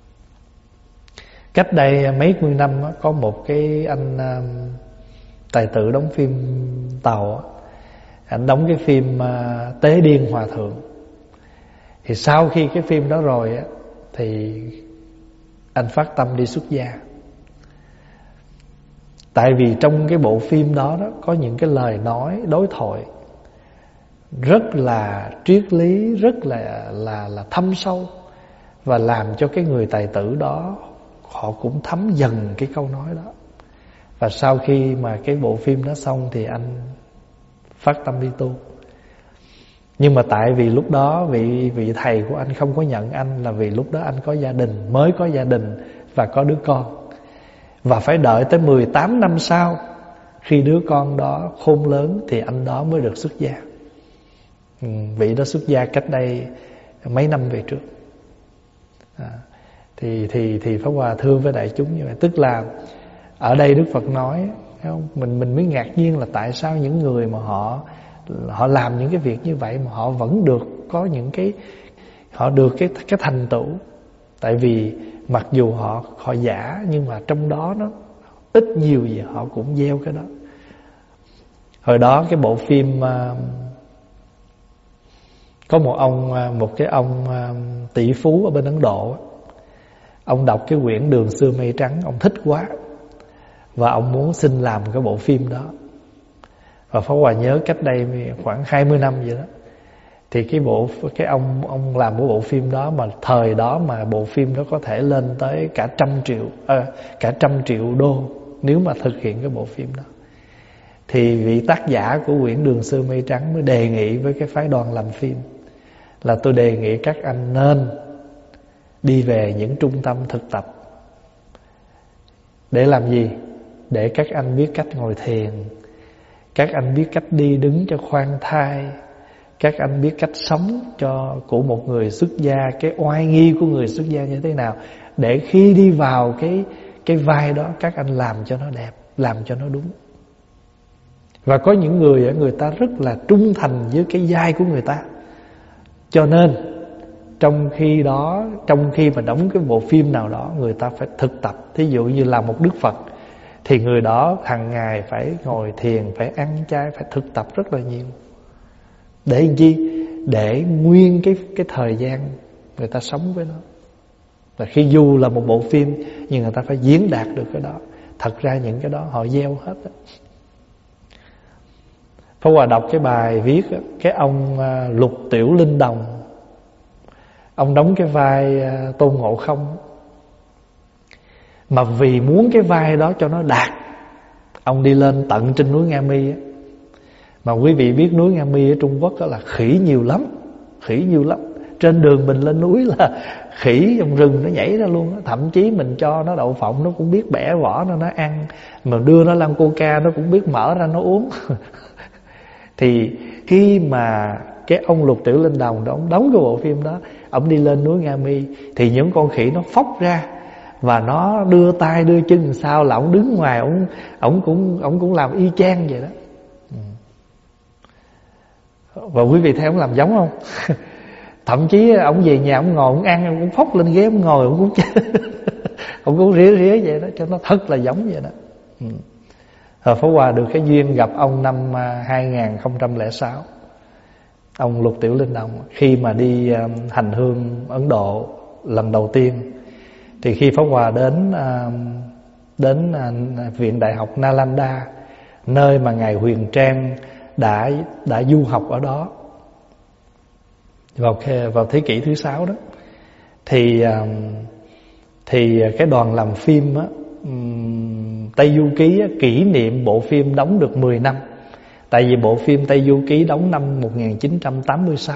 Cách đây mấy mươi năm có một cái anh tài tử đóng phim Tàu, anh đóng cái phim Tế Điên Hòa Thượng. Thì sau khi cái phim đó rồi thì anh phát tâm đi xuất gia. Tại vì trong cái bộ phim đó có những cái lời nói đối thoại rất là triết lý, rất là thâm sâu, và làm cho cái người tài tử đó họ cũng thấm dần cái câu nói đó. Và sau khi mà cái bộ phim đó xong thì anh phát tâm đi tu. Nhưng mà tại vì lúc đó vị thầy của anh không có nhận anh, là vì lúc đó anh có gia đình, mới có gia đình và có đứa con. Và phải đợi tới 18 năm sau, khi đứa con đó khôn lớn thì anh đó mới được xuất gia. Vị đó xuất gia cách đây mấy năm về trước. Thì Pháp Hòa thưa với đại chúng như vậy. Tức là ở đây Đức Phật nói, không? Mình mới ngạc nhiên là tại sao những người mà họ làm những cái việc như vậy mà họ vẫn được có những họ được cái thành tựu. Tại vì mặc dù họ giả, nhưng mà trong đó nó ít nhiều gì họ cũng gieo cái đó. Hồi đó cái bộ phim có một cái ông tỷ phú ở bên Ấn Độ, ông đọc cái quyển Đường Xưa Mây Trắng, ông thích quá và ông muốn xin làm cái bộ phim đó. Và Pháp Hòa nhớ cách đây khoảng 20 năm vậy đó, thì cái ông làm cái bộ phim đó, mà thời đó mà bộ phim đó có thể lên tới cả 100 triệu đô nếu mà thực hiện cái bộ phim đó. Thì vị tác giả của quyển Đường Xưa Mây Trắng mới đề nghị với cái phái đoàn làm phim là tôi đề nghị các anh nên đi về những trung tâm thực tập. Để làm gì? Để các anh biết cách ngồi thiền, các anh biết cách đi đứng cho khoan thai, các anh biết cách sống của một người xuất gia, cái oai nghi của người xuất gia như thế nào, để khi đi vào cái vai đó, các anh làm cho nó đẹp, làm cho nó đúng. Và có những người ta rất là trung thành với cái vai của người ta, cho nên trong khi mà đóng cái bộ phim nào đó, người ta phải thực tập. Thí dụ như là một Đức Phật, thì người đó hàng ngày phải ngồi thiền, phải ăn chay, phải thực tập rất là nhiều. Để làm chi? Để nguyên cái thời gian người ta sống với nó. Và khi dù là một bộ phim, nhưng người ta phải diễn đạt được cái đó. Thật ra những cái đó họ gieo hết đó. Pháp Hòa đọc cái bài viết đó, cái ông Lục Tiểu Linh Đồng, ông đóng cái vai Tôn Ngộ Không. Mà vì muốn cái vai đó cho nó đạt, ông đi lên tận trên núi Nga Mi á. Mà quý vị biết núi Nga Mi ở Trung Quốc đó là khỉ nhiều lắm. Khỉ nhiều lắm. Trên đường mình lên núi là khỉ trong rừng nó nhảy ra luôn á. Thậm chí mình cho nó đậu phộng nó cũng biết bẻ vỏ nó ăn. Mà đưa nó làm coca nó cũng biết mở ra nó uống. Thì khi mà cái ông Lục Tiểu Linh Đồng đó, ông đóng cái bộ phim đó, ông đi lên núi Nga Mi, thì những con khỉ nó phóc ra và nó đưa tay đưa chân làm sao là ông đứng ngoài, ông cũng làm y chang vậy đó. Và quý vị thấy ông làm giống không? Thậm chí ông về nhà ông ngồi ông ăn, ông cũng phóc lên ghế ông ngồi, ông cũng ông cũng rỉa vậy đó, cho nó thật là giống vậy đó. Rồi Pháp Hòa được cái duyên gặp ông năm 2006. Ông Lục Tiểu Linh Đồng khi mà đi hành hương Ấn Độ lần đầu tiên, thì khi Pháp Hòa đến Viện Đại học Nalanda, nơi mà Ngài Huyền Trang đã du học ở đó vào thế kỷ thứ 6 đó, thì cái đoàn làm phim á, Tây Du Ký á, kỷ niệm bộ phim đóng được 10 năm. Tại vì bộ phim Tây Du Ký đóng năm 1986.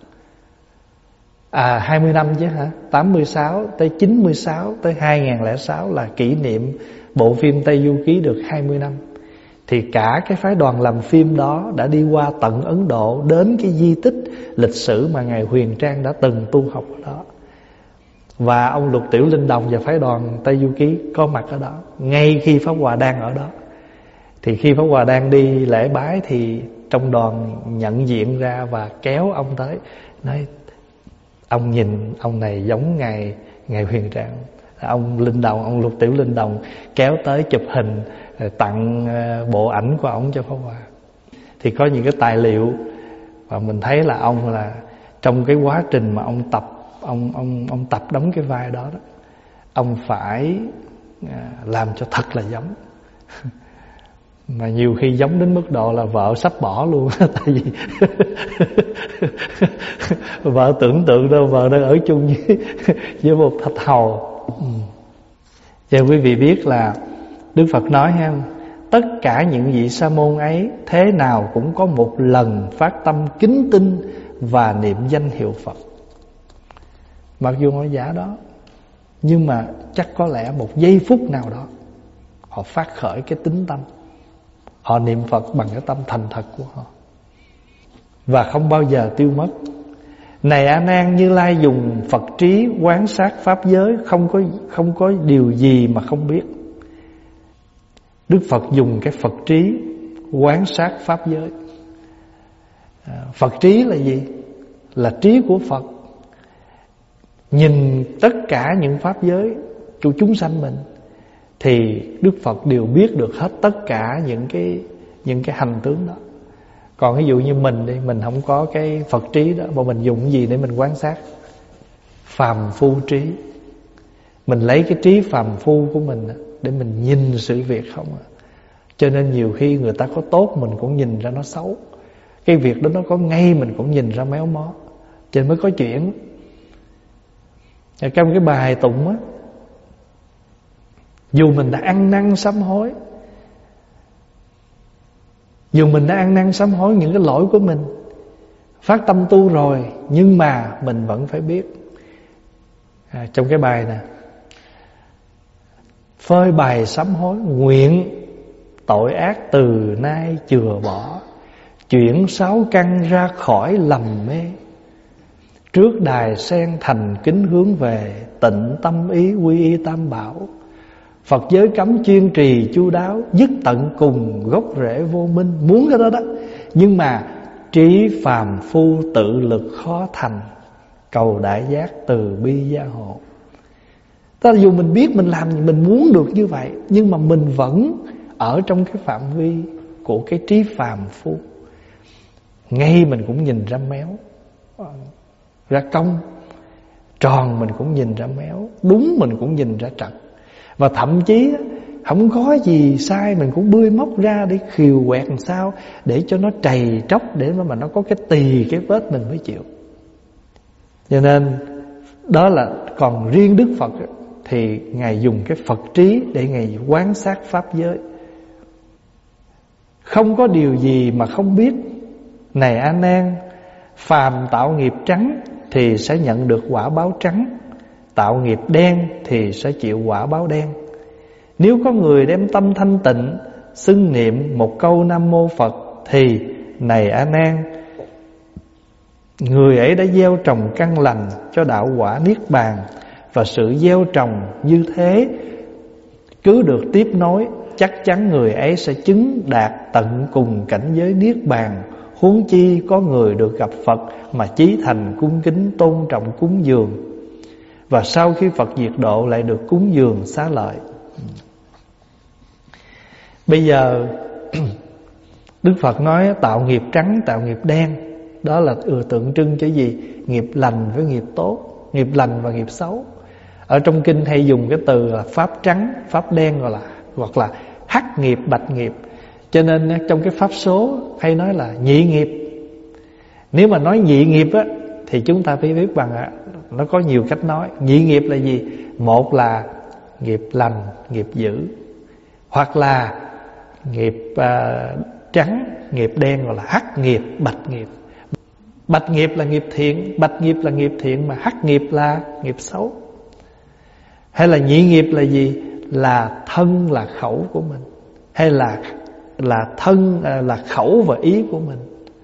20 năm chứ hả? 86 tới 96 tới 2006 là kỷ niệm bộ phim Tây Du Ký được 20 năm. Thì cả cái phái đoàn làm phim đó đã đi qua tận Ấn Độ, đến cái di tích lịch sử mà Ngài Huyền Trang đã từng tu học ở đó. Và ông Lục Tiểu Linh Đồng và phái đoàn Tây Du Ký có mặt ở đó ngay khi Pháp Hòa đang ở đó. Thì khi Pháp Hòa đang đi lễ bái, thì trong đoàn nhận diện ra và kéo ông tới, nói: ông nhìn ông này giống Ngài Huyền Trang. Ông Linh Đồng, ông Lục Tiểu Linh Đồng kéo tới chụp hình, tặng bộ ảnh của ông cho Pháp Hòa. Thì có những cái tài liệu và mình thấy là ông là trong cái quá trình mà ông tập, ông tập đóng cái vai đó đó, ông phải làm cho thật là giống. Mà nhiều khi giống đến mức độ là vợ sắp bỏ luôn. Tại vì vợ tưởng tượng đâu vợ đang ở chung với một thạch hầu. Cho quý vị biết là Đức Phật nói ha, tất cả những vị sa môn ấy thế nào cũng có một lần phát tâm kính tinh và niệm danh hiệu Phật. Mặc dù họ giả đó, nhưng mà chắc có lẽ một giây phút nào đó họ phát khởi cái tính tâm, họ niệm Phật bằng cái tâm thành thật của họ, và không bao giờ tiêu mất. Này A Nan, Như Lai dùng Phật trí quán sát pháp giới, không có điều gì mà không biết. Đức Phật dùng cái Phật trí quán sát pháp giới. Phật trí là gì? Là trí của Phật, nhìn tất cả những pháp giới của chúng sanh mình, thì Đức Phật đều biết được hết tất cả những cái hành tướng đó. Còn ví dụ như mình đi, mình không có cái Phật trí đó, mà mình dùng cái gì để mình quan sát? Phàm phu trí. Mình lấy cái trí phàm phu của mình để mình nhìn sự việc không à. Cho nên nhiều khi người ta có tốt mình cũng nhìn ra nó xấu, cái việc đó nó có ngay mình cũng nhìn ra méo mó, cho nên mới có chuyện. Trong cái bài tụng á, dù mình đã ăn năn sám hối, dù mình đã ăn năn sám hối những cái lỗi của mình, phát tâm tu rồi, nhưng mà mình vẫn phải biết. Trong cái bài nè, phơi bày sám hối, nguyện tội ác từ nay chừa bỏ, chuyển sáu căn ra khỏi lầm mê, trước đài sen thành kính hướng về, tịnh tâm ý quy y tam bảo. Phật giới cấm chuyên trì chu đáo, dứt tận cùng gốc rễ vô minh. Muốn cái đó đó, nhưng mà trí phàm phu tự lực khó thành, cầu đại giác từ bi gia hộ. Ta dù mình biết mình làm, mình muốn được như vậy, nhưng mà mình vẫn ở trong cái phạm vi của cái trí phàm phu. Ngay mình cũng nhìn ra méo, ra cong, tròn mình cũng nhìn ra méo, đúng mình cũng nhìn ra trật. Và thậm chí không có gì sai mình cũng bươi móc ra để khiều quẹt làm sao để cho nó trầy tróc, để mà nó có cái tì cái vết mình mới chịu. Cho nên đó là, còn riêng Đức Phật thì Ngài dùng cái Phật trí để Ngài quan sát pháp giới. Không có điều gì mà không biết. Này A Nan, phàm tạo nghiệp trắng thì sẽ nhận được quả báo trắng, tạo nghiệp đen thì sẽ chịu quả báo đen. Nếu có người đem tâm thanh tịnh xưng niệm một câu Nam Mô Phật thì, này A Nan, người ấy đã gieo trồng căn lành cho đạo quả niết bàn. Và sự gieo trồng như thế cứ được tiếp nối, chắc chắn người ấy sẽ chứng đạt tận cùng cảnh giới niết bàn. Huống chi có người được gặp Phật mà chí thành cung kính tôn trọng cúng dường, và sau khi Phật diệt độ lại được cúng dường xá lợi. Bây giờ Đức Phật nói tạo nghiệp trắng, tạo nghiệp đen, đó là tượng trưng cho gì? Nghiệp lành với nghiệp tốt, nghiệp lành và nghiệp xấu. Ở trong kinh hay dùng cái từ là pháp trắng, pháp đen, hoặc là hắc nghiệp, bạch nghiệp. Cho nên trong cái pháp số hay nói là nhị nghiệp. Nếu mà nói nhị nghiệp á, thì chúng ta phải biết bằng nó có nhiều cách nói. Nhị nghiệp là gì? Một là nghiệp lành, nghiệp dữ, hoặc là nghiệp trắng, nghiệp đen, gọi là hắc nghiệp, bạch nghiệp. Bạch nghiệp là nghiệp thiện, bạch nghiệp là nghiệp thiện, mà hắc nghiệp là nghiệp xấu. Hay là nhị nghiệp là gì? Là thân là khẩu của mình, hay là thân là khẩu và ý của mình.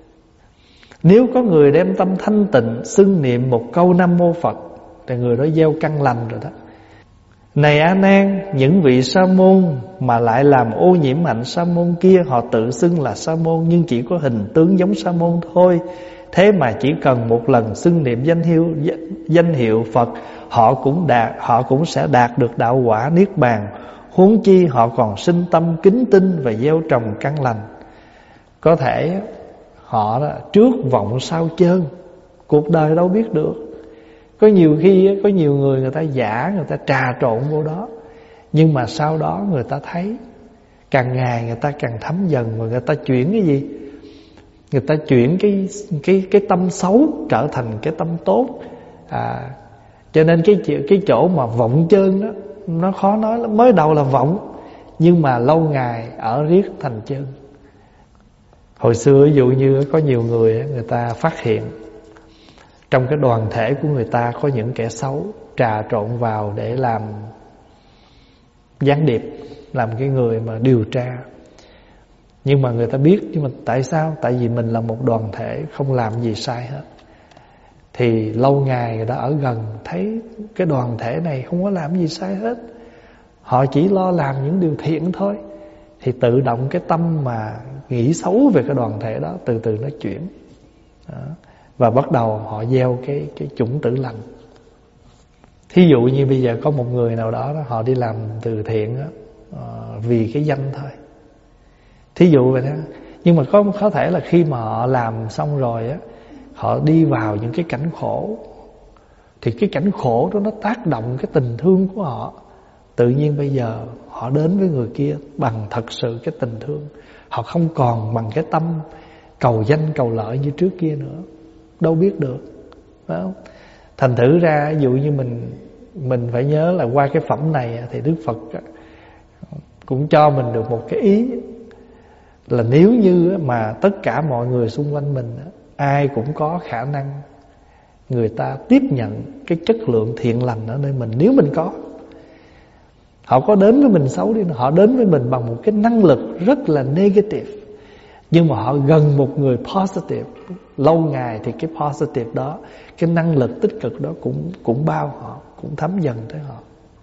Nếu có người đem tâm thanh tịnh xưng niệm một câu Nam Mô Phật thì người đó gieo căn lành rồi đó. Này A Nan, những vị sa môn mà lại làm ô nhiễm hạnh sa môn kia, họ tự xưng là sa môn nhưng chỉ có hình tướng giống sa môn thôi. Thế mà chỉ cần một lần xưng niệm danh hiệu Phật, họ cũng sẽ đạt được đạo quả niết bàn. Huống chi họ còn sinh tâm kính tinh và gieo trồng căn lành. Có thể họ đó, trước vọng sau chơn, cuộc đời đâu biết được. Có nhiều khi có nhiều người ta giả, người ta trà trộn vô đó, nhưng mà sau đó người ta thấy càng ngày người ta càng thấm dần, và người ta chuyển cái gì? Người ta chuyển cái tâm xấu trở thành cái tâm tốt. Cho nên cái chỗ mà vọng chơn đó nó khó nói lắm. Mới đầu là vọng, nhưng mà lâu ngày ở riết thành chơn. Hồi xưa ví dụ như có nhiều người ta phát hiện trong cái đoàn thể của người ta có những kẻ xấu trà trộn vào để làm gián điệp, làm cái người mà điều tra. Nhưng mà người ta biết, nhưng mà tại sao? Tại vì mình là một đoàn thể không làm gì sai hết. Thì lâu ngày người ta ở gần thấy cái đoàn thể này không có làm gì sai hết, họ chỉ lo làm những điều thiện thôi, thì tự động cái tâm mà nghĩ xấu về cái đoàn thể đó từ từ nó chuyển đó. Và bắt đầu họ gieo cái chủng tử lành. Thí dụ như bây giờ có một người nào đó, họ đi làm từ thiện đó, vì cái danh thôi, thí dụ vậy đó. Nhưng mà có thể là khi mà họ làm xong rồi á, họ đi vào những cái cảnh khổ, thì cái cảnh khổ đó nó tác động cái tình thương của họ. Tự nhiên bây giờ họ đến với người kia bằng thật sự cái tình thương. Họ không còn bằng cái tâm cầu danh cầu lợi như trước kia nữa. Đâu biết được, phải không? Thành thử ra ví dụ như mình phải nhớ là qua cái phẩm này thì Đức Phật cũng cho mình được một cái ý là nếu như mà tất cả mọi người xung quanh mình ai cũng có khả năng người ta tiếp nhận cái chất lượng thiện lành ở nơi mình. Nếu mình có, họ có đến với mình xấu đi, họ đến với mình bằng một cái năng lực rất là negative, nhưng mà họ gần một người positive, lâu ngày thì cái positive đó, cái năng lực tích cực đó cũng bao họ, cũng thấm dần tới họ.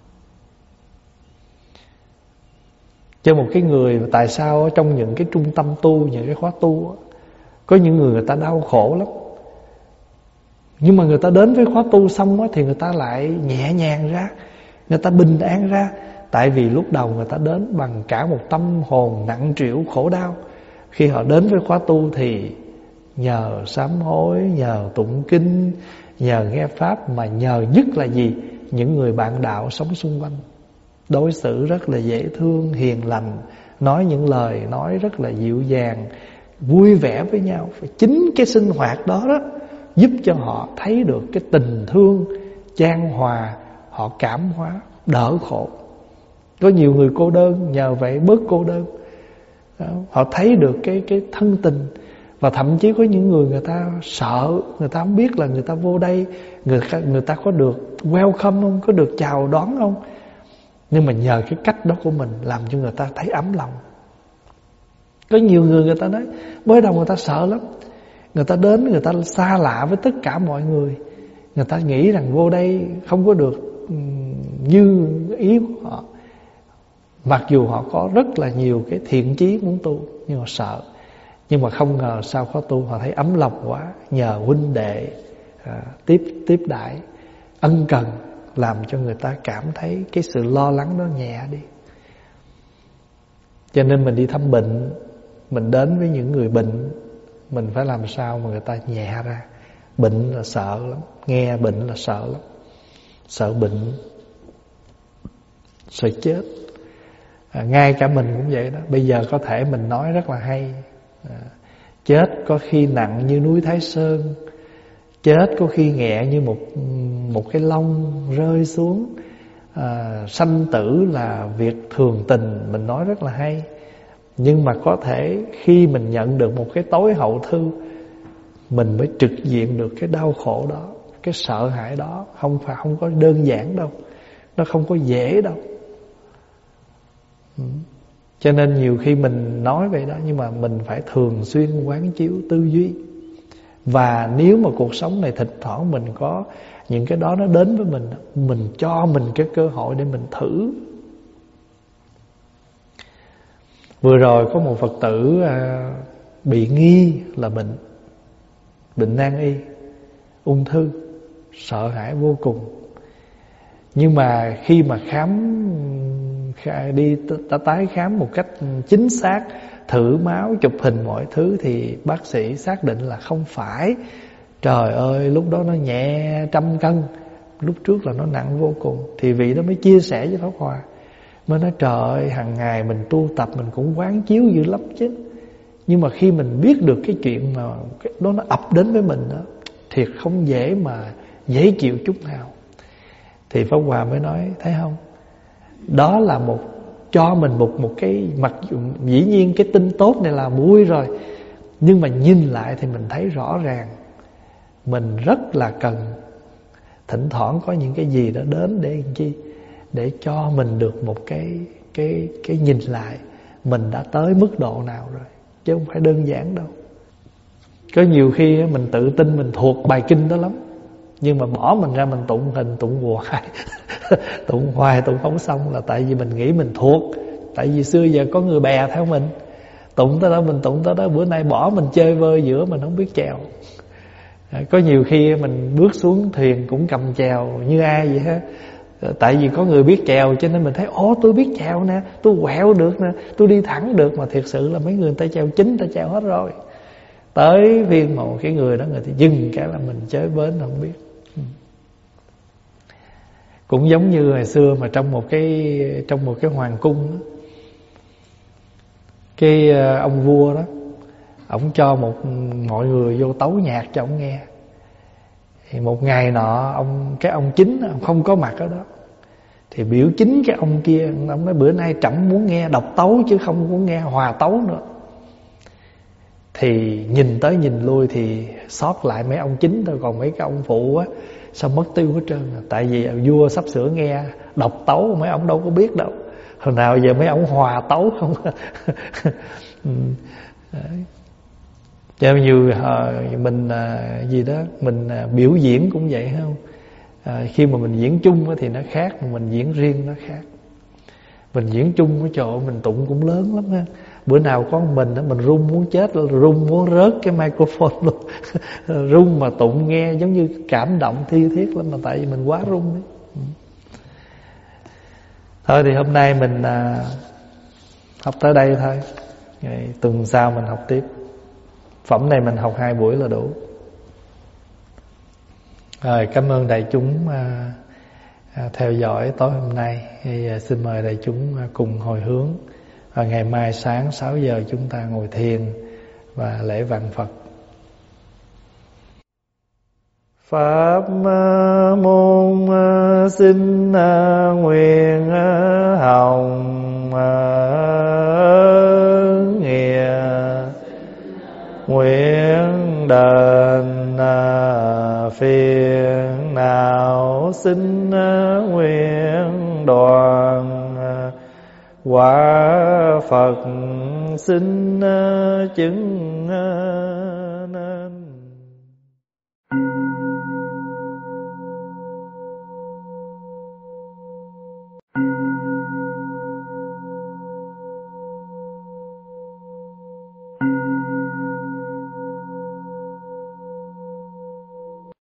Cho một cái người, tại sao trong những cái trung tâm tu, những cái khóa tu, có những người ta đau khổ lắm, nhưng mà người ta đến với khóa tu xong thì người ta lại nhẹ nhàng ra, người ta bình an ra. Tại vì lúc đầu người ta đến bằng cả một tâm hồn nặng trĩu khổ đau. Khi họ đến với khóa tu thì nhờ sám hối, nhờ tụng kinh, nhờ nghe pháp, mà nhờ nhất là gì? Những người bạn đạo sống xung quanh đối xử rất là dễ thương, hiền lành, nói những lời nói rất là dịu dàng, vui vẻ với nhau. Phải chính cái sinh hoạt đó đó giúp cho họ thấy được cái tình thương chan hòa, họ cảm hóa, đỡ khổ. Có nhiều người cô đơn, nhờ vậy bớt cô đơn đó. Họ thấy được cái thân tình. Và thậm chí có những người ta sợ, người ta không biết là người ta vô đây người ta có được welcome không, có được chào đón không. Nhưng mà nhờ cái cách đó của mình làm cho người ta thấy ấm lòng. Có nhiều người ta nói mới đầu người ta sợ lắm. Người ta đến, người ta xa lạ với tất cả mọi người. Người ta nghĩ rằng vô đây không có được như ý của họ. Mặc dù họ có rất là nhiều cái thiện chí muốn tu, nhưng họ sợ. Nhưng mà không ngờ sau khóa tu họ thấy ấm lòng quá. Nhờ huynh đệ tiếp đãi ân cần, làm cho người ta cảm thấy cái sự lo lắng đó nhẹ đi. Cho nên mình đi thăm bệnh, mình đến với những người bệnh, mình phải làm sao mà người ta nhẹ ra. Bệnh là sợ lắm, nghe bệnh là sợ lắm. Sợ bệnh, sợ chết. Ngay cả mình cũng vậy đó. Bây giờ có thể mình nói rất là hay. Chết có khi nặng như núi Thái Sơn, chết có khi nhẹ như một cái lông rơi xuống. Sanh tử là việc thường tình, mình nói rất là hay. Nhưng mà có thể khi mình nhận được một cái tối hậu thư, mình mới trực diện được cái đau khổ đó, cái sợ hãi đó. Không có đơn giản đâu, nó không có dễ đâu. Cho nên nhiều khi mình nói vậy đó, nhưng mà mình phải thường xuyên quán chiếu tư duy. Và nếu mà cuộc sống này thỉnh thoảng mình có những cái đó nó đến với mình cho mình cái cơ hội để mình thử. Vừa rồi có một Phật tử bị nghi là bệnh nan y, ung thư, sợ hãi vô cùng. Nhưng mà khi mà đi tái khám một cách chính xác, thử máu, chụp hình mọi thứ, thì bác sĩ xác định là không phải. Trời ơi, lúc đó nó nhẹ 100 cân, lúc trước là nó nặng vô cùng. Thì vị đó mới chia sẻ với Pháp Hòa, mới nói trời ơi, hàng ngày mình tu tập mình cũng quán chiếu dữ lắm chứ. Nhưng mà khi mình biết được cái chuyện mà cái đó nó ập đến với mình đó, thiệt không dễ mà dễ chịu chút nào. Thì Pháp Hòa mới nói, thấy không, đó là cho mình một cái mặc dù dĩ nhiên cái tin tốt này là vui rồi, nhưng mà nhìn lại thì mình thấy rõ ràng mình rất là cần thỉnh thoảng có những cái gì đó đến để làm chi, để cho mình được một cái nhìn lại mình đã tới mức độ nào rồi, chứ không phải đơn giản đâu. Có nhiều khi mình tự tin mình thuộc bài kinh đó lắm, nhưng mà bỏ mình ra mình tụng hình tụng hoài tụng hoài tụng không xong, là tại vì mình nghĩ mình thuộc. Tại vì xưa giờ có người bè theo mình, tụng tới đó mình tụng tới đó, bữa nay bỏ mình chơi vơi giữa mình không biết chèo. Có nhiều khi mình bước xuống thuyền cũng cầm chèo như ai vậy hết. Tại vì có người biết chèo cho nên mình thấy tôi biết chèo nè, tôi quẹo được nè, tôi đi thẳng được. Mà thiệt sự là mấy người ta chèo chính, ta chèo hết rồi. Tới viên một cái người đó, người ta dừng cái là mình chới bến không biết. Cũng giống như hồi xưa mà trong một cái hoàng cung đó, cái ông vua đó, ổng cho mọi người vô tấu nhạc cho ổng nghe. Thì một ngày nọ cái ông chính ông không có mặt ở đó, thì biểu chính cái ông kia, ông nói bữa nay trẫm muốn nghe đọc tấu chứ không muốn nghe hòa tấu nữa. Thì nhìn tới nhìn lui thì sót lại mấy ông chính thôi, còn mấy cái ông phụ á sao mất tiêu hết trơn. Tại vì vua sắp sửa nghe đọc tấu, mấy ông đâu có biết đâu. Hồi nào giờ mấy ông hòa tấu không. Cho nhiều mình gì đó, mình biểu diễn cũng vậy không. Khi mà mình diễn chung thì nó khác, mà mình diễn riêng nó khác. Mình diễn chung cái chỗ mình tụng cũng lớn lắm ha. Bữa nào có mình run muốn chết, run muốn rớt cái microphone luôn. Run mà tụng nghe giống như cảm động thi thiết lắm, mà tại vì mình quá run đấy. Thôi thì hôm nay mình học tới đây thôi. Rồi tuần sau mình học tiếp. Phẩm này mình học 2 buổi là đủ. Rồi cảm ơn đại chúng theo dõi tối hôm nay. Thì xin mời đại chúng cùng hồi hướng. Và ngày mai sáng 6 giờ chúng ta ngồi thiền và lễ vạn Phật. Pháp môn xin nguyện hồng nghĩa, nguyện đền phiền não, xin nguyện đoàn quả Phật, xin chứng nên.